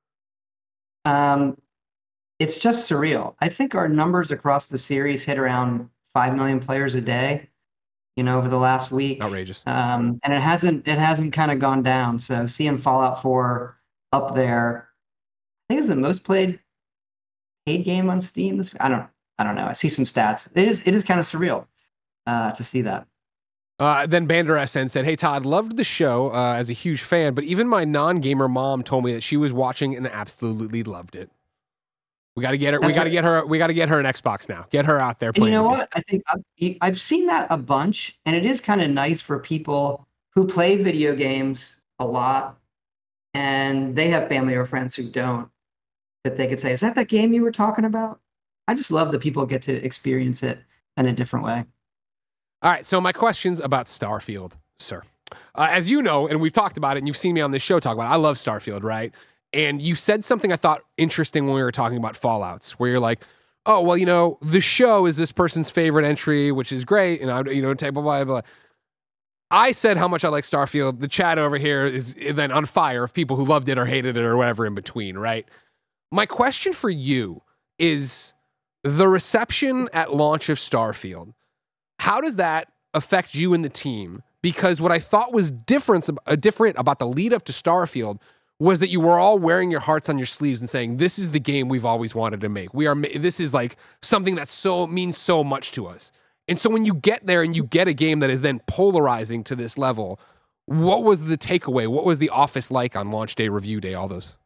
It's just surreal. I think our numbers across the series hit around 5 million players a day, over the last week. Outrageous. And it hasn't kind of gone down. So seeing Fallout 4 up there, I think it's the most played paid game on Steam. I don't know. I see some stats. It is kind of surreal to see that. Then Bander SN said, hey, Todd, loved the show as a huge fan, but even my non-gamer mom told me that she was watching and absolutely loved it. We got to get her. We got to get her. We got to get her an Xbox now. Get her out there And playing. you know this what? I think I've seen that a bunch, and it is kind of nice for people who play video games a lot, and they have family or friends who don't, that they could say, "Is that game you were talking about?" I just love that people get to experience it in a different way. All right. So my question's about Starfield, sir. As you know, and we've talked about it, and you've seen me on this show talk about it, I love Starfield, right? And you said something I thought interesting when we were talking about Fallouts, where you're like, oh, well, you know, the show is this person's favorite entry, which is great, and I, you know, blah, blah, blah. I said how much I like Starfield. The chat over here is then on fire of people who loved it or hated it or whatever in between, right? My question for you is the reception at launch of Starfield. How does that affect you and the team? Because what I thought was different about the lead up to Starfield was that you were all wearing your hearts on your sleeves and saying, this is the game we've always wanted to make. This is like something that means so much to us. And so when you get there and you get a game that is then polarizing to this level, what was the takeaway? What was the office like on launch day, review day, all those?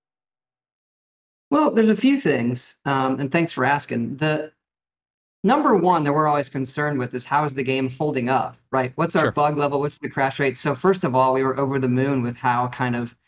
Well, there's a few things, and thanks for asking. The number one that we're always concerned with is how is the game holding up, right? What's our bug level? What's the crash rate? So first of all, we were over the moon with how kind of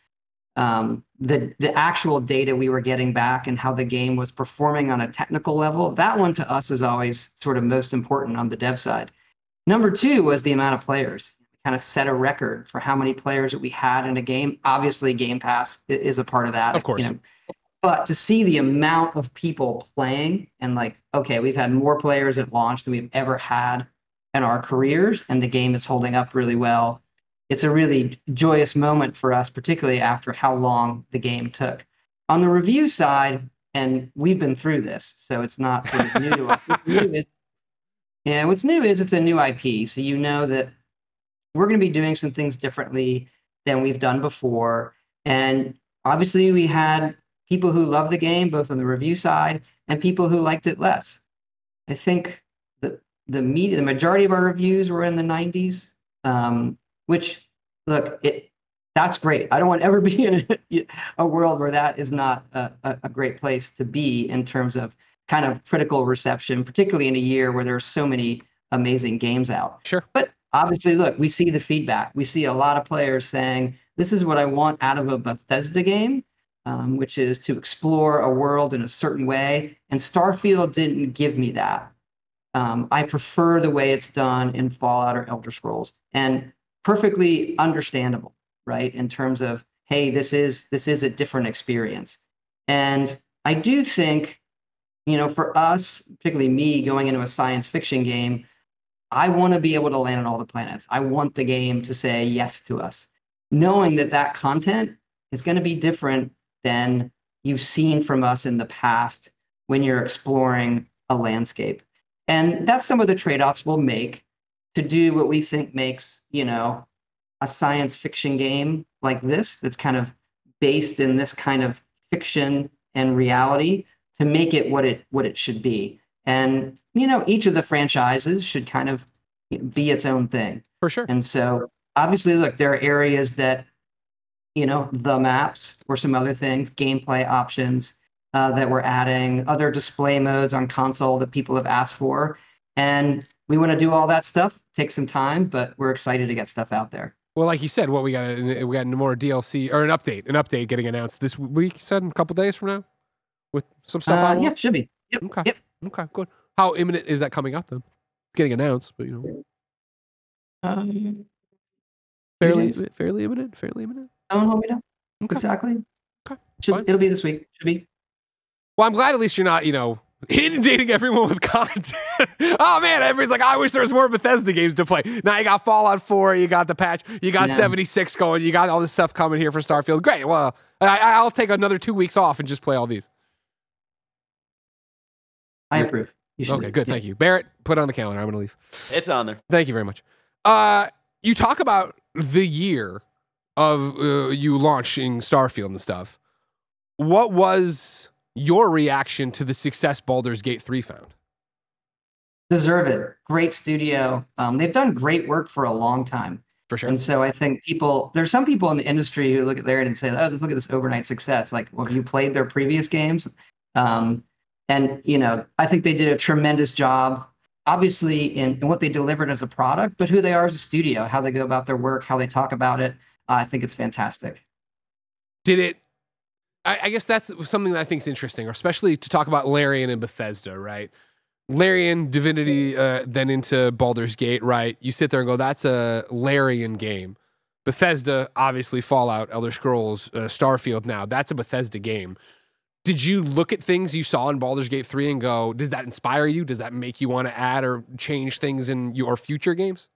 the actual data we were getting back and how the game was performing on a technical level. That one to us is always sort of most important on the dev side. Number two was the amount of players. We kind of set a record for how many players that we had in a game. Obviously, Game Pass is a part of that. Of course. You know, but to see the amount of people playing and like, okay, we've had more players at launch than we've ever had in our careers, and the game is holding up really well. It's a really joyous moment for us, particularly after how long the game took. On the review side, and we've been through this, so it's not sort of new to us. What's new is it's a new IP, so you know that we're going to be doing some things differently than we've done before. And obviously, we had people who love the game, both on the review side, and people who liked it less. I think the majority of our reviews were in the 90s. Which, look, that's great. I don't want to ever be in a world where that is not a great place to be in terms of kind of critical reception, particularly in a year where there are so many amazing games out. Sure. But obviously, look, we see the feedback. We see a lot of players saying, this is what I want out of a Bethesda game, which is to explore a world in a certain way. And Starfield didn't give me that. I prefer the way it's done in Fallout or Elder Scrolls. And perfectly understandable, right? In terms of, hey, this is a different experience. And I do think, you know, for us, particularly me going into a science fiction game, I want to be able to land on all the planets. I want the game to say yes to us, knowing that content is going to be different than you've seen from us in the past when you're exploring a landscape. And that's some of the trade-offs we'll make to do what we think makes, you know, a science fiction game like this that's kind of based in this kind of fiction and reality to make it what it should be. And, you know, each of the franchises should kind of be its own thing. For sure. And so obviously, look, there are areas that, you know, the maps or some other things, gameplay options that we're adding, other display modes on console that people have asked for. And we want to do all that stuff. Take some time, but we're excited to get stuff out there. Well, like you said, we got more DLC or an update getting announced this week. You said in a couple days from now with some stuff. Yeah, should be. Yep. Okay. Yep. Okay. Good. How imminent is that coming out then? It's getting announced, but you know, fairly imminent. Don't hold me down. Okay. Exactly. Okay. It'll be this week. Should be. Well, I'm glad at least you're not, you know, inundating everyone with content. Oh man, everybody's like, I wish there was more Bethesda games to play. Now you got Fallout 4, you got the patch, you got 76 going, you got all this stuff coming here for Starfield. Great. Well, I'll take another 2 weeks off and just play all these. I approve. Okay, good. Thank you. Barrett, put it on the calendar. I'm going to leave. It's on there. Thank you very much. You talk about the year of you launching Starfield and stuff. What was your reaction to the success Baldur's Gate 3 found? Deserved. Great studio. They've done great work for a long time. For sure. And so I think there's some people in the industry who look at Larian and say, oh, look at this overnight success. Like, well, have you played their previous games? And, I think they did a tremendous job, obviously, in what they delivered as a product, but who they are as a studio, how they go about their work, how they talk about it. I think it's fantastic. Did it? I guess that's something that I think is interesting, especially to talk about Larian and Bethesda, right? Larian, Divinity, then into Baldur's Gate, right? You sit there and go, that's a Larian game. Bethesda, obviously Fallout, Elder Scrolls, Starfield now, that's a Bethesda game. Did you look at things you saw in Baldur's Gate 3 and go, does that inspire you? Does that make you want to add or change things in your future games?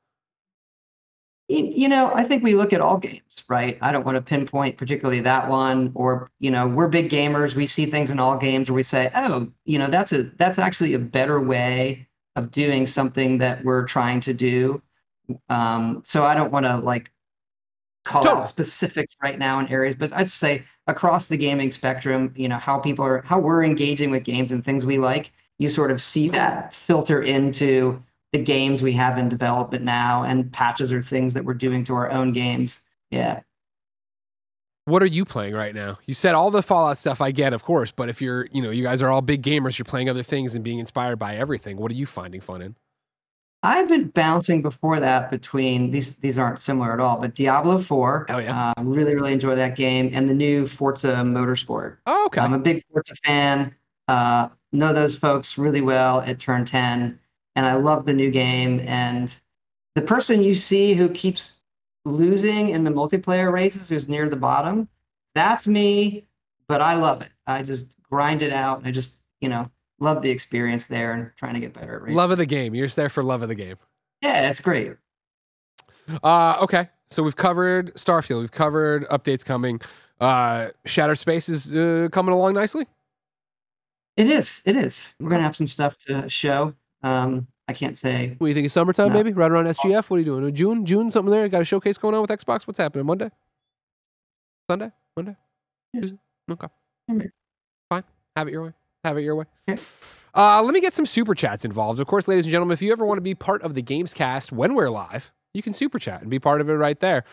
I think we look at all games, right? I don't want to pinpoint particularly that one, or, we're big gamers. We see things in all games where we say, oh, that's actually a better way of doing something that we're trying to do. So I don't want to call out specifics right now in areas, but I'd say across the gaming spectrum, how we're engaging with games and things we like, you sort of see that filter into the games we have in development now, and patches or things that we're doing to our own games. Yeah. What are you playing right now? You said all the Fallout stuff I get, of course, but if you're, you guys are all big gamers, you're playing other things and being inspired by everything. What are you finding fun in? I've been bouncing before that between these aren't similar at all, but Diablo 4. Oh, yeah. Really, really enjoy that game, and the new Forza Motorsport. Oh, okay. I'm a big Forza fan. Know those folks really well at Turn 10. And I love the new game. And the person you see who keeps losing in the multiplayer races, who's near the bottom, that's me, but I love it. I just grind it out. And I just, love the experience there and trying to get better at racing. Love of the game. You're just there for love of the game. Yeah, it's great. Okay. So we've covered Starfield. We've covered updates coming. Shattered Space is coming along nicely. It is. We're going to have some stuff to show. I can't say. What do you think of summertime, maybe? Right around SGF? What are you doing? June, something there? Got a showcase going on with Xbox? What's happening? Monday? Sunday? Monday? Tuesday? Okay. Fine. Have it your way. Let me get some super chats involved. Of course, ladies and gentlemen, if you ever want to be part of the Gamescast when we're live, you can super chat and be part of it right there.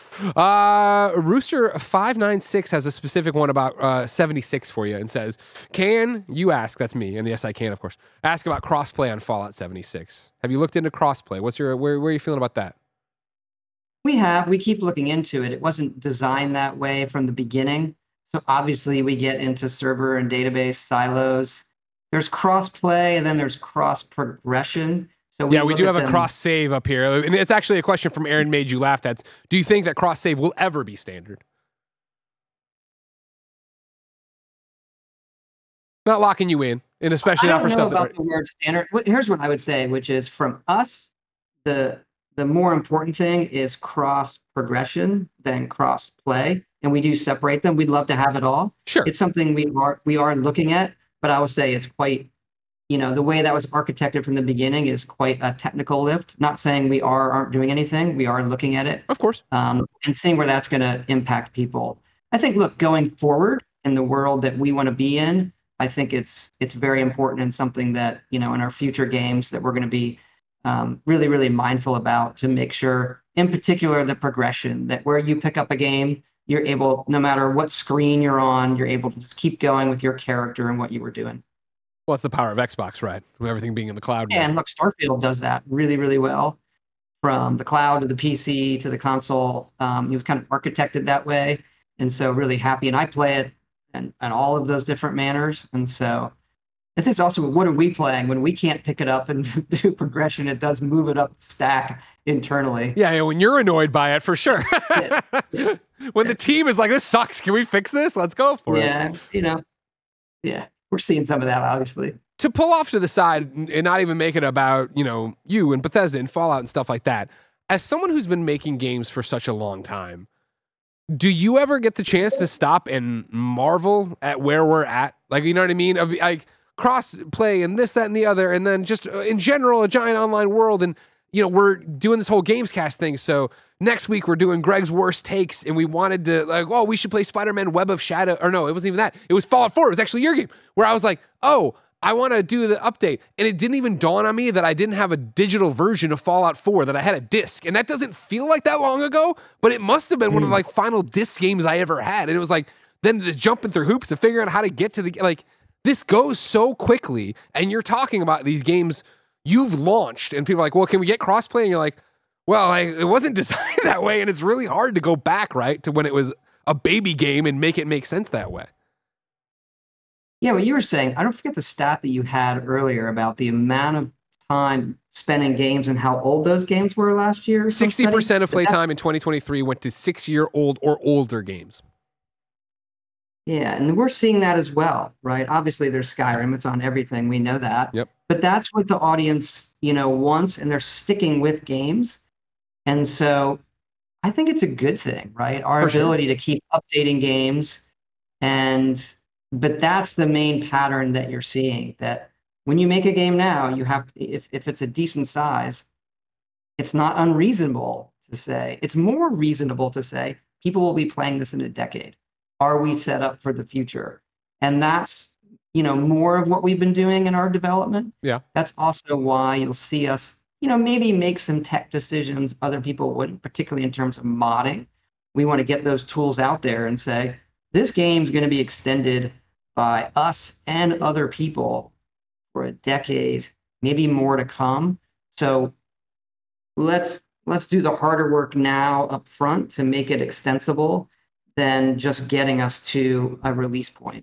Rooster596 has a specific one about 76 for you and says, can you ask, that's me, and yes, I can, of course, ask about crossplay on Fallout 76. Have you looked into crossplay? Where are you feeling about that? We keep looking into it. It wasn't designed that way from the beginning. So obviously we get into server and database silos. There's cross-play, and then there's cross-progression. So we do have a cross-save up here. And it's actually a question from Aaron Made You Laugh. Do you think that cross-save will ever be standard? Not locking you in, and especially not for stuff about the word standard. Here's what I would say, which is from us, the more important thing is cross-progression than cross-play. And we do separate them. We'd love to have it all. Sure. It's something we are looking at, but I would say it's quite, the way that was architected from the beginning is quite a technical lift. Not saying we aren't doing anything. We are looking at it. Of course. And seeing where that's going to impact people. I think, look, going forward in the world that we want to be in, I think it's very important and something that, in our future games that we're going to be really, really mindful about, to make sure, in particular, the progression, that where you pick up a game, you're able, no matter what screen you're on, you're able to just keep going with your character and what you were doing. Well, it's the power of Xbox, right? With everything being in the cloud. Yeah, and look, Starfield does that really, really well. From the cloud to the PC to the console, you've kind of architected that way. And so really happy. And I play it in all of those different manners. And so I think it's also, what are we playing? When we can't pick it up and do progression, it does move it up the stack internally. Yeah, when you're annoyed by it, for sure. Yeah. When the team is like, this sucks, can we fix this? Let's go for it. Yeah, we're seeing some of that, obviously. To pull off to the side and not even make it about, you and Bethesda and Fallout and stuff like that, as someone who's been making games for such a long time, do you ever get the chance to stop and marvel at where we're at? Like, you know what I mean? Like, cross-play and this, that, and the other, and then just in general, a giant online world, and we're doing this whole Gamescast thing, so next week we're doing Greg's Worst Takes, and we wanted to, we should play Spider-Man Web of Shadow, or no, it wasn't even that. It was Fallout 4. It was actually your game, where I was like, I want to do the update, and it didn't even dawn on me that I didn't have a digital version of Fallout 4, that I had a disc, and that doesn't feel like that long ago, but it must have been one of the final disc games I ever had, and it was like, then the jumping through hoops and figuring out how to get to the, this goes so quickly, and you're talking about these games you've launched, and people are like, well, can we get crossplay? And you're like, well, it wasn't designed that way, and it's really hard to go back, right, to when it was a baby game and make it make sense that way. Yeah, what you were saying, I don't forget the stat that you had earlier about the amount of time spent in games and how old those games were last year. 60% of playtime in 2023 went to 6-year-old or older games. Yeah, and we're seeing that as well, right? Obviously, there's Skyrim. It's on everything. We know that. Yep. But that's what the audience, wants, and they're sticking with games. And so I think it's a good thing, right? Our ability to keep updating games. But that's the main pattern that you're seeing, that when you make a game now, you have, if it's a decent size, it's not unreasonable to say, it's more reasonable to say, people will be playing this in a decade. Are we set up for the future? And that's, more of what we've been doing in our development. Yeah. That's also why you'll see us, maybe make some tech decisions other people wouldn't, particularly in terms of modding. We want to get those tools out there and say, this game's going to be extended by us and other people for a decade, maybe more to come. So let's do the harder work now up front to make it extensible than just getting us to a release point.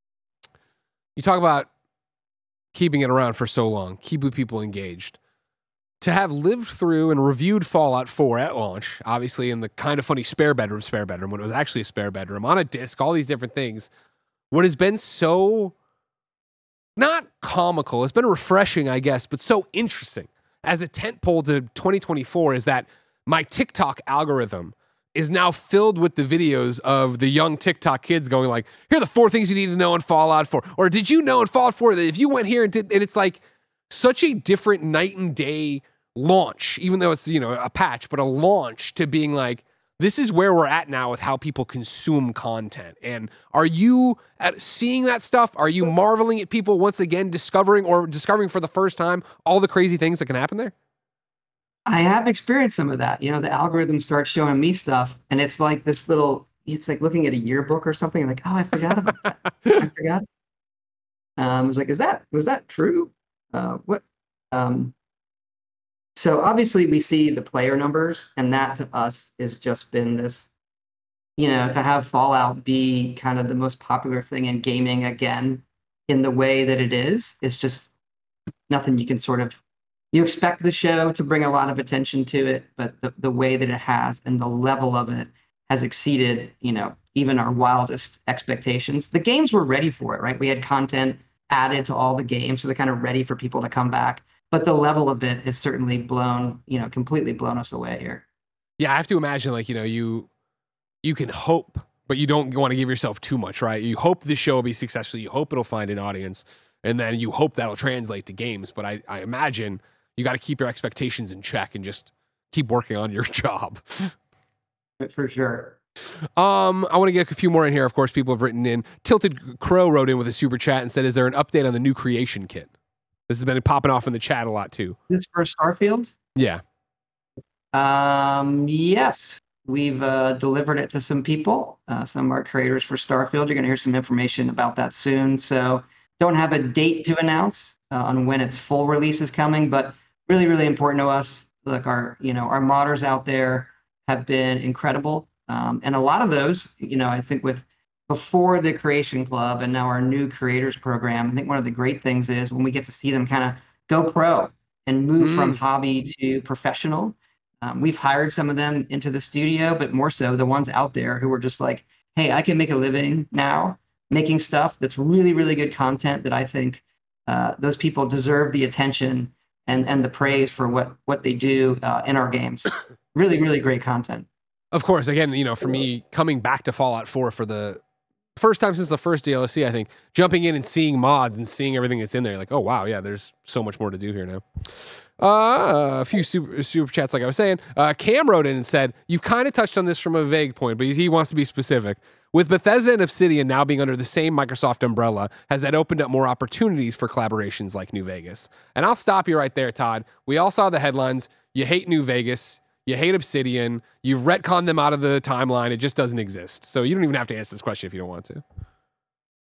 You talk about keeping it around for so long, keeping people engaged. To have lived through and reviewed Fallout 4 at launch, obviously in the kind of funny spare bedroom, when it was actually a spare bedroom, on a disc, all these different things, what has been so, not comical, it's been refreshing, I guess, but so interesting as a tentpole to 2024 is that my TikTok algorithm is now filled with the videos of the young TikTok kids going like, here are the 4 things you need to know in Fallout 4. Or did you know in Fallout 4 that if you went here and it's like such a different night and day launch, even though it's, a patch, but a launch to being like, this is where we're at now with how people consume content. And are you seeing that stuff? Are you marveling at people once again discovering for the first time all the crazy things that can happen there? I have experienced some of that. The algorithm starts showing me stuff, and it's like this little, it's like looking at a yearbook or something. I'm like, oh, I forgot about that. I forgot. I was like, was that true? What? So obviously we see the player numbers, and that to us has just been this, to have Fallout be kind of the most popular thing in gaming again in the way that it is, it's just nothing you can you expect the show to bring a lot of attention to it, but the way that it has and the level of it has exceeded, even our wildest expectations. The games were ready for it, right? We had content added to all the games, so they're kind of ready for people to come back. But the level of it has certainly completely blown us away here. Yeah, I have to imagine, you can hope, but you don't want to give yourself too much, right? You hope the show will be successful. You hope it'll find an audience, and then you hope that'll translate to games. But I imagine you got to keep your expectations in check and just keep working on your job. For sure. I want to get a few more in here. Of course, people have written in. Tilted Crow wrote in with a super chat and said, is there an update on the new creation kit? This has been popping off in the chat a lot too. This for Starfield? Yeah. Yes. We've delivered it to some people, some of our creators for Starfield. You're going to hear some information about that soon. So don't have a date to announce on when its full release is coming, but really, really important to us. Look, our modders out there have been incredible. And a lot of those, I think before the Creation Club and now our new creators program, I think one of the great things is when we get to see them kind of go pro and move from hobby to professional. We've hired some of them into the studio, but more so the ones out there who are just like, hey, I can make a living now making stuff that's really, really good content that I think those people deserve the attention and the praise for what they do in our games. Really, really great content. Of course, again, for me, coming back to Fallout 4 for the first time since the first DLC, I think, jumping in and seeing mods and seeing everything that's in there, like, oh, wow, yeah, there's so much more to do here now. A few super chats, like I was saying. Cam wrote in and said, you've kind of touched on this from a vague point, but he wants to be specific. With Bethesda and Obsidian now being under the same Microsoft umbrella, has that opened up more opportunities for collaborations like New Vegas? And I'll stop you right there, Todd. We all saw the headlines. You hate New Vegas. You hate Obsidian. You've retconned them out of the timeline. It just doesn't exist. So you don't even have to answer this question if you don't want to.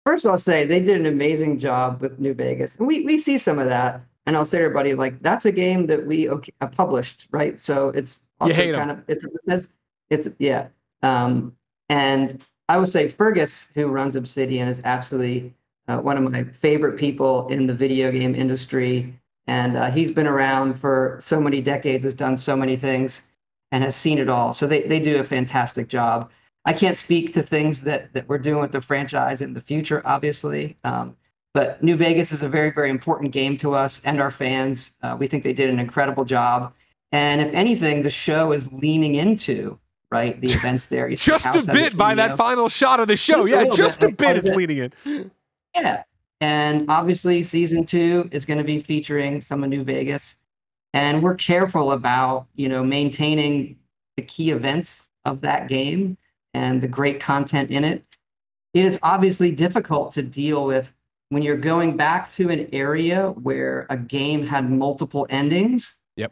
First, I'll say they did an amazing job with New Vegas. And we see some of that. And I'll say to everybody, like, that's a game that we published, right? So it's also hate 'em. kind of, yeah. And I would say Fergus, who runs Obsidian, is absolutely one of my favorite people in the video game industry. And he's been around for so many decades, has done so many things, and has seen it all. So they do a fantastic job. I can't speak to things that we're doing with the franchise in the future, obviously. But New Vegas is a very, very important game to us and our fans. We think they did an incredible job. And if anything, the show is leaning into, right, the events there. Just a bit by that final shot of the show. Just a bit it's leaning in. Yeah. And obviously, season 2 is going to be featuring some of New Vegas. And we're careful about, maintaining the key events of that game and the great content in it. It is obviously difficult to deal with when you're going back to an area where a game had multiple endings. Yep.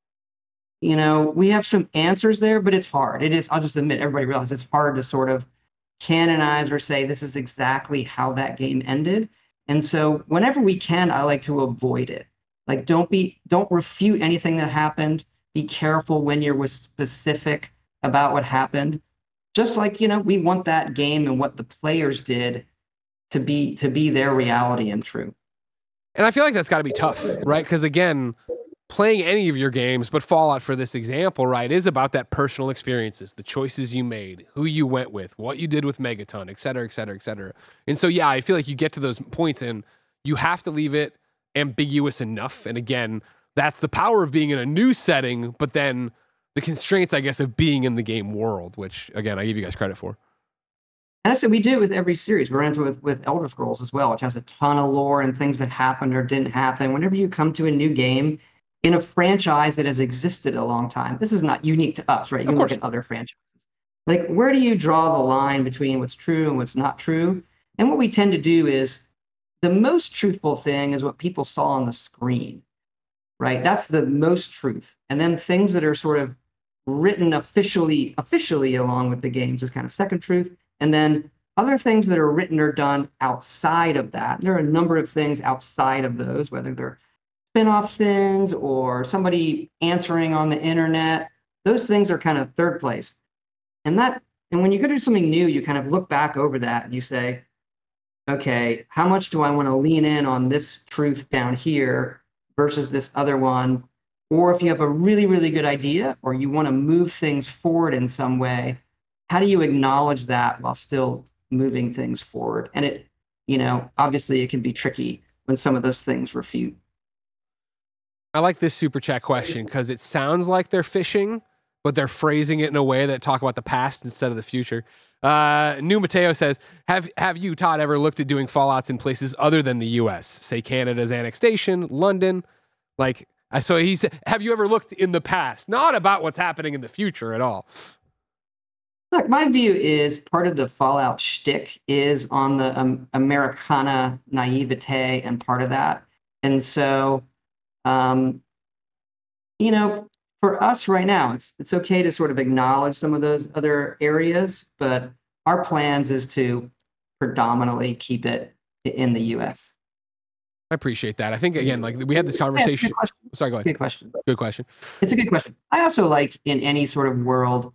We have some answers there, but it's hard. It is, I'll just admit, everybody realizes it's hard to sort of canonize or say this is exactly how that game ended. And so whenever we can, I like to avoid it. Like, don't refute anything that happened. Be careful when you're specific about what happened. Just like, we want that game and what the players did to be their reality and true. And I feel like that's got to be tough, right? Because again, playing any of your games, but Fallout for this example, right, is about that personal experiences, the choices you made, who you went with, what you did with Megaton, et cetera, et cetera, et cetera. And so, yeah, I feel like you get to those points and you have to leave it ambiguous enough. And again, that's the power of being in a new setting, but then the constraints, I guess, of being in the game world, which, again, I give you guys credit for. And I said we do it with every series. We're into it with Elder Scrolls as well, which has a ton of lore and things that happened or didn't happen. Whenever you come to a new game in a franchise that has existed a long time, this is not unique to us, right? You can look at other franchises. Like, where do you draw the line between what's true and what's not true? And what we tend to do is the most truthful thing is what people saw on the screen, right? That's the most truth. And then things that are sort of written officially along with the games is kind of second truth. And then other things that are written or done outside of that. There are a number of things outside of those, whether they're spin-off things or somebody answering on the internet. Those things are kind of third place. And when you go do something new, you kind of look back over that and you say, okay, how much do I want to lean in on this truth down here versus this other one? Or if you have a really, really good idea or you want to move things forward in some way, how do you acknowledge that while still moving things forward? And it, obviously it can be tricky when some of those things refute. I like this super chat question because it sounds like they're fishing, but they're phrasing it in a way that talk about the past instead of the future. New Mateo says, have you, Todd, ever looked at doing Fallouts in places other than the U.S., say Canada's annexation, London? So he said, have you ever looked in the past? Not about what's happening in the future at all. Look, my view is part of the Fallout shtick is on the Americana naivete and part of that. And so, for us right now, it's okay to sort of acknowledge some of those other areas, but our plans is to predominantly keep it in the U.S. I appreciate that. I think, again, we had this conversation. Yeah, sorry, go ahead. Good question. Good question. It's a good question. I also like in any sort of world,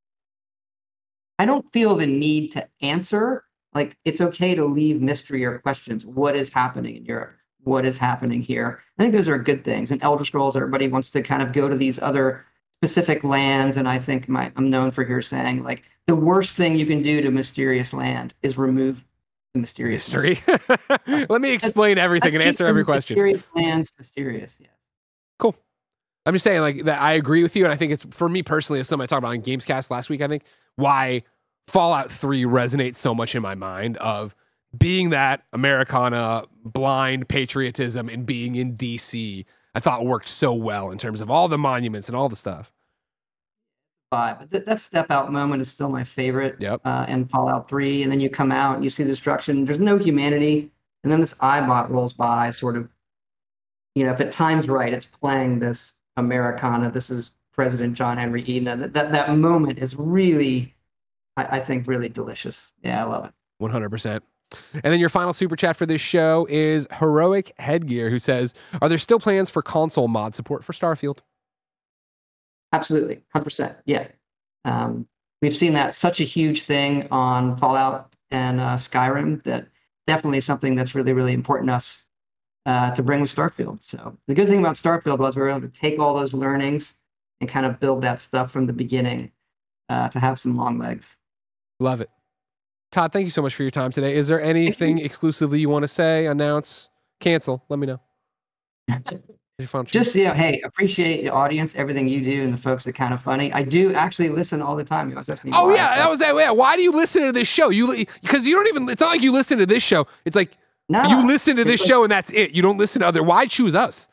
I don't feel the need to answer. Like, it's okay to leave mystery or questions. What is happening in Europe? What is happening here? I think those are good things. In Elder Scrolls, everybody wants to kind of go to these other specific lands. And I think I'm known for here saying, the worst thing you can do to mysterious land is remove the mysterious mystery. Let me explain everything and answer every question. Mysterious lands, mysterious, yes. Cool. I'm just saying, that I agree with you. And I think it's, for me personally, as something I talked about on Gamescast last week, I think why Fallout 3 resonates so much in my mind of being that Americana blind patriotism and being in DC, I thought worked so well in terms of all the monuments and all the stuff. But that step out moment is still my favorite. Yep. In Fallout 3, and then you come out and you see destruction. There's no humanity, and then this iBot rolls by, sort of. If at time's right, it's playing this Americana. This is President John Henry Eden. That moment is really, I think, really delicious. Yeah, I love it. 100%. And then your final super chat for this show is Heroic Headgear, who says, are there still plans for console mod support for Starfield? Absolutely. 100%. Yeah. We've seen that such a huge thing on Fallout and Skyrim that definitely something that's really, really important to us to bring with Starfield. So the good thing about Starfield was we were able to take all those learnings and kind of build that stuff from the beginning to have some long legs. Love it. Todd, thank you so much for your time today. Is there anything exclusively you want to say, announce, cancel? Let me know. Just, hey, appreciate the audience, everything you do, and the folks at Kind of Funny. I do actually listen all the time. You always ask me why, that was that way. Why do you listen to this show? Because you don't even, it's not like you listen to this show. It's like you listen to this show and that's it. You don't listen to other. Why choose us?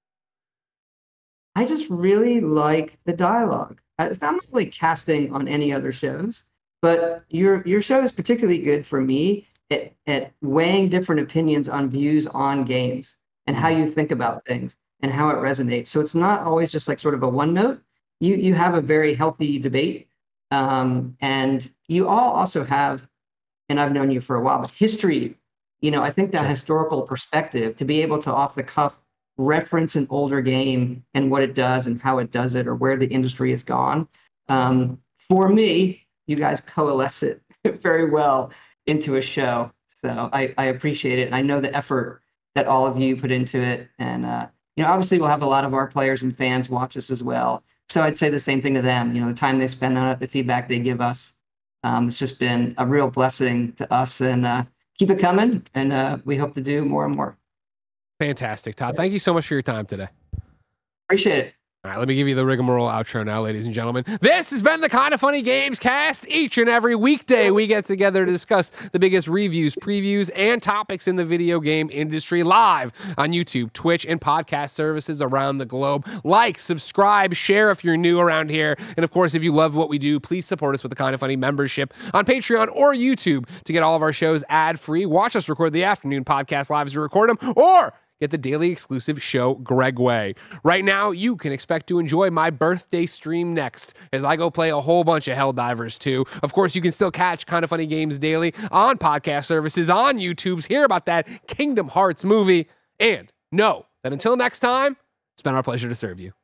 I just really like the dialogue. It's not necessarily casting on any other shows, but your show is particularly good for me at weighing different opinions on views on games and how you think about things and how it resonates. So it's not always just like sort of a one note. You have a very healthy debate. And you all also have, and I've known you for a while, but history, I think that historical perspective to be able to off the cuff reference an older game and what it does and how it does it or where the industry has gone. For me, you guys coalesce it very well into a show. So I appreciate it. And I know the effort that all of you put into it. And, obviously we'll have a lot of our players and fans watch us as well. So I'd say the same thing to them, the time they spend on it, the feedback they give us. It's just been a real blessing to us, and keep it coming. And we hope to do more and more. Fantastic, Todd. Thank you so much for your time today. Appreciate it. All right, let me give you the rigmarole outro now, ladies and gentlemen. This has been the Kind of Funny Games cast. Each and every weekday, we get together to discuss the biggest reviews, previews, and topics in the video game industry live on YouTube, Twitch, and podcast services around the globe. Like, subscribe, share if you're new around here. And of course, if you love what we do, please support us with the Kind of Funny membership on Patreon or YouTube to get all of our shows ad-free. Watch us record the afternoon podcast live as we record them, or get the daily exclusive show, Greg Way. Right now, you can expect to enjoy my birthday stream next as I go play a whole bunch of Helldivers 2. Of course, you can still catch Kind of Funny Games daily on podcast services, on YouTube's, hear about that Kingdom Hearts movie, and know that until next time, it's been our pleasure to serve you.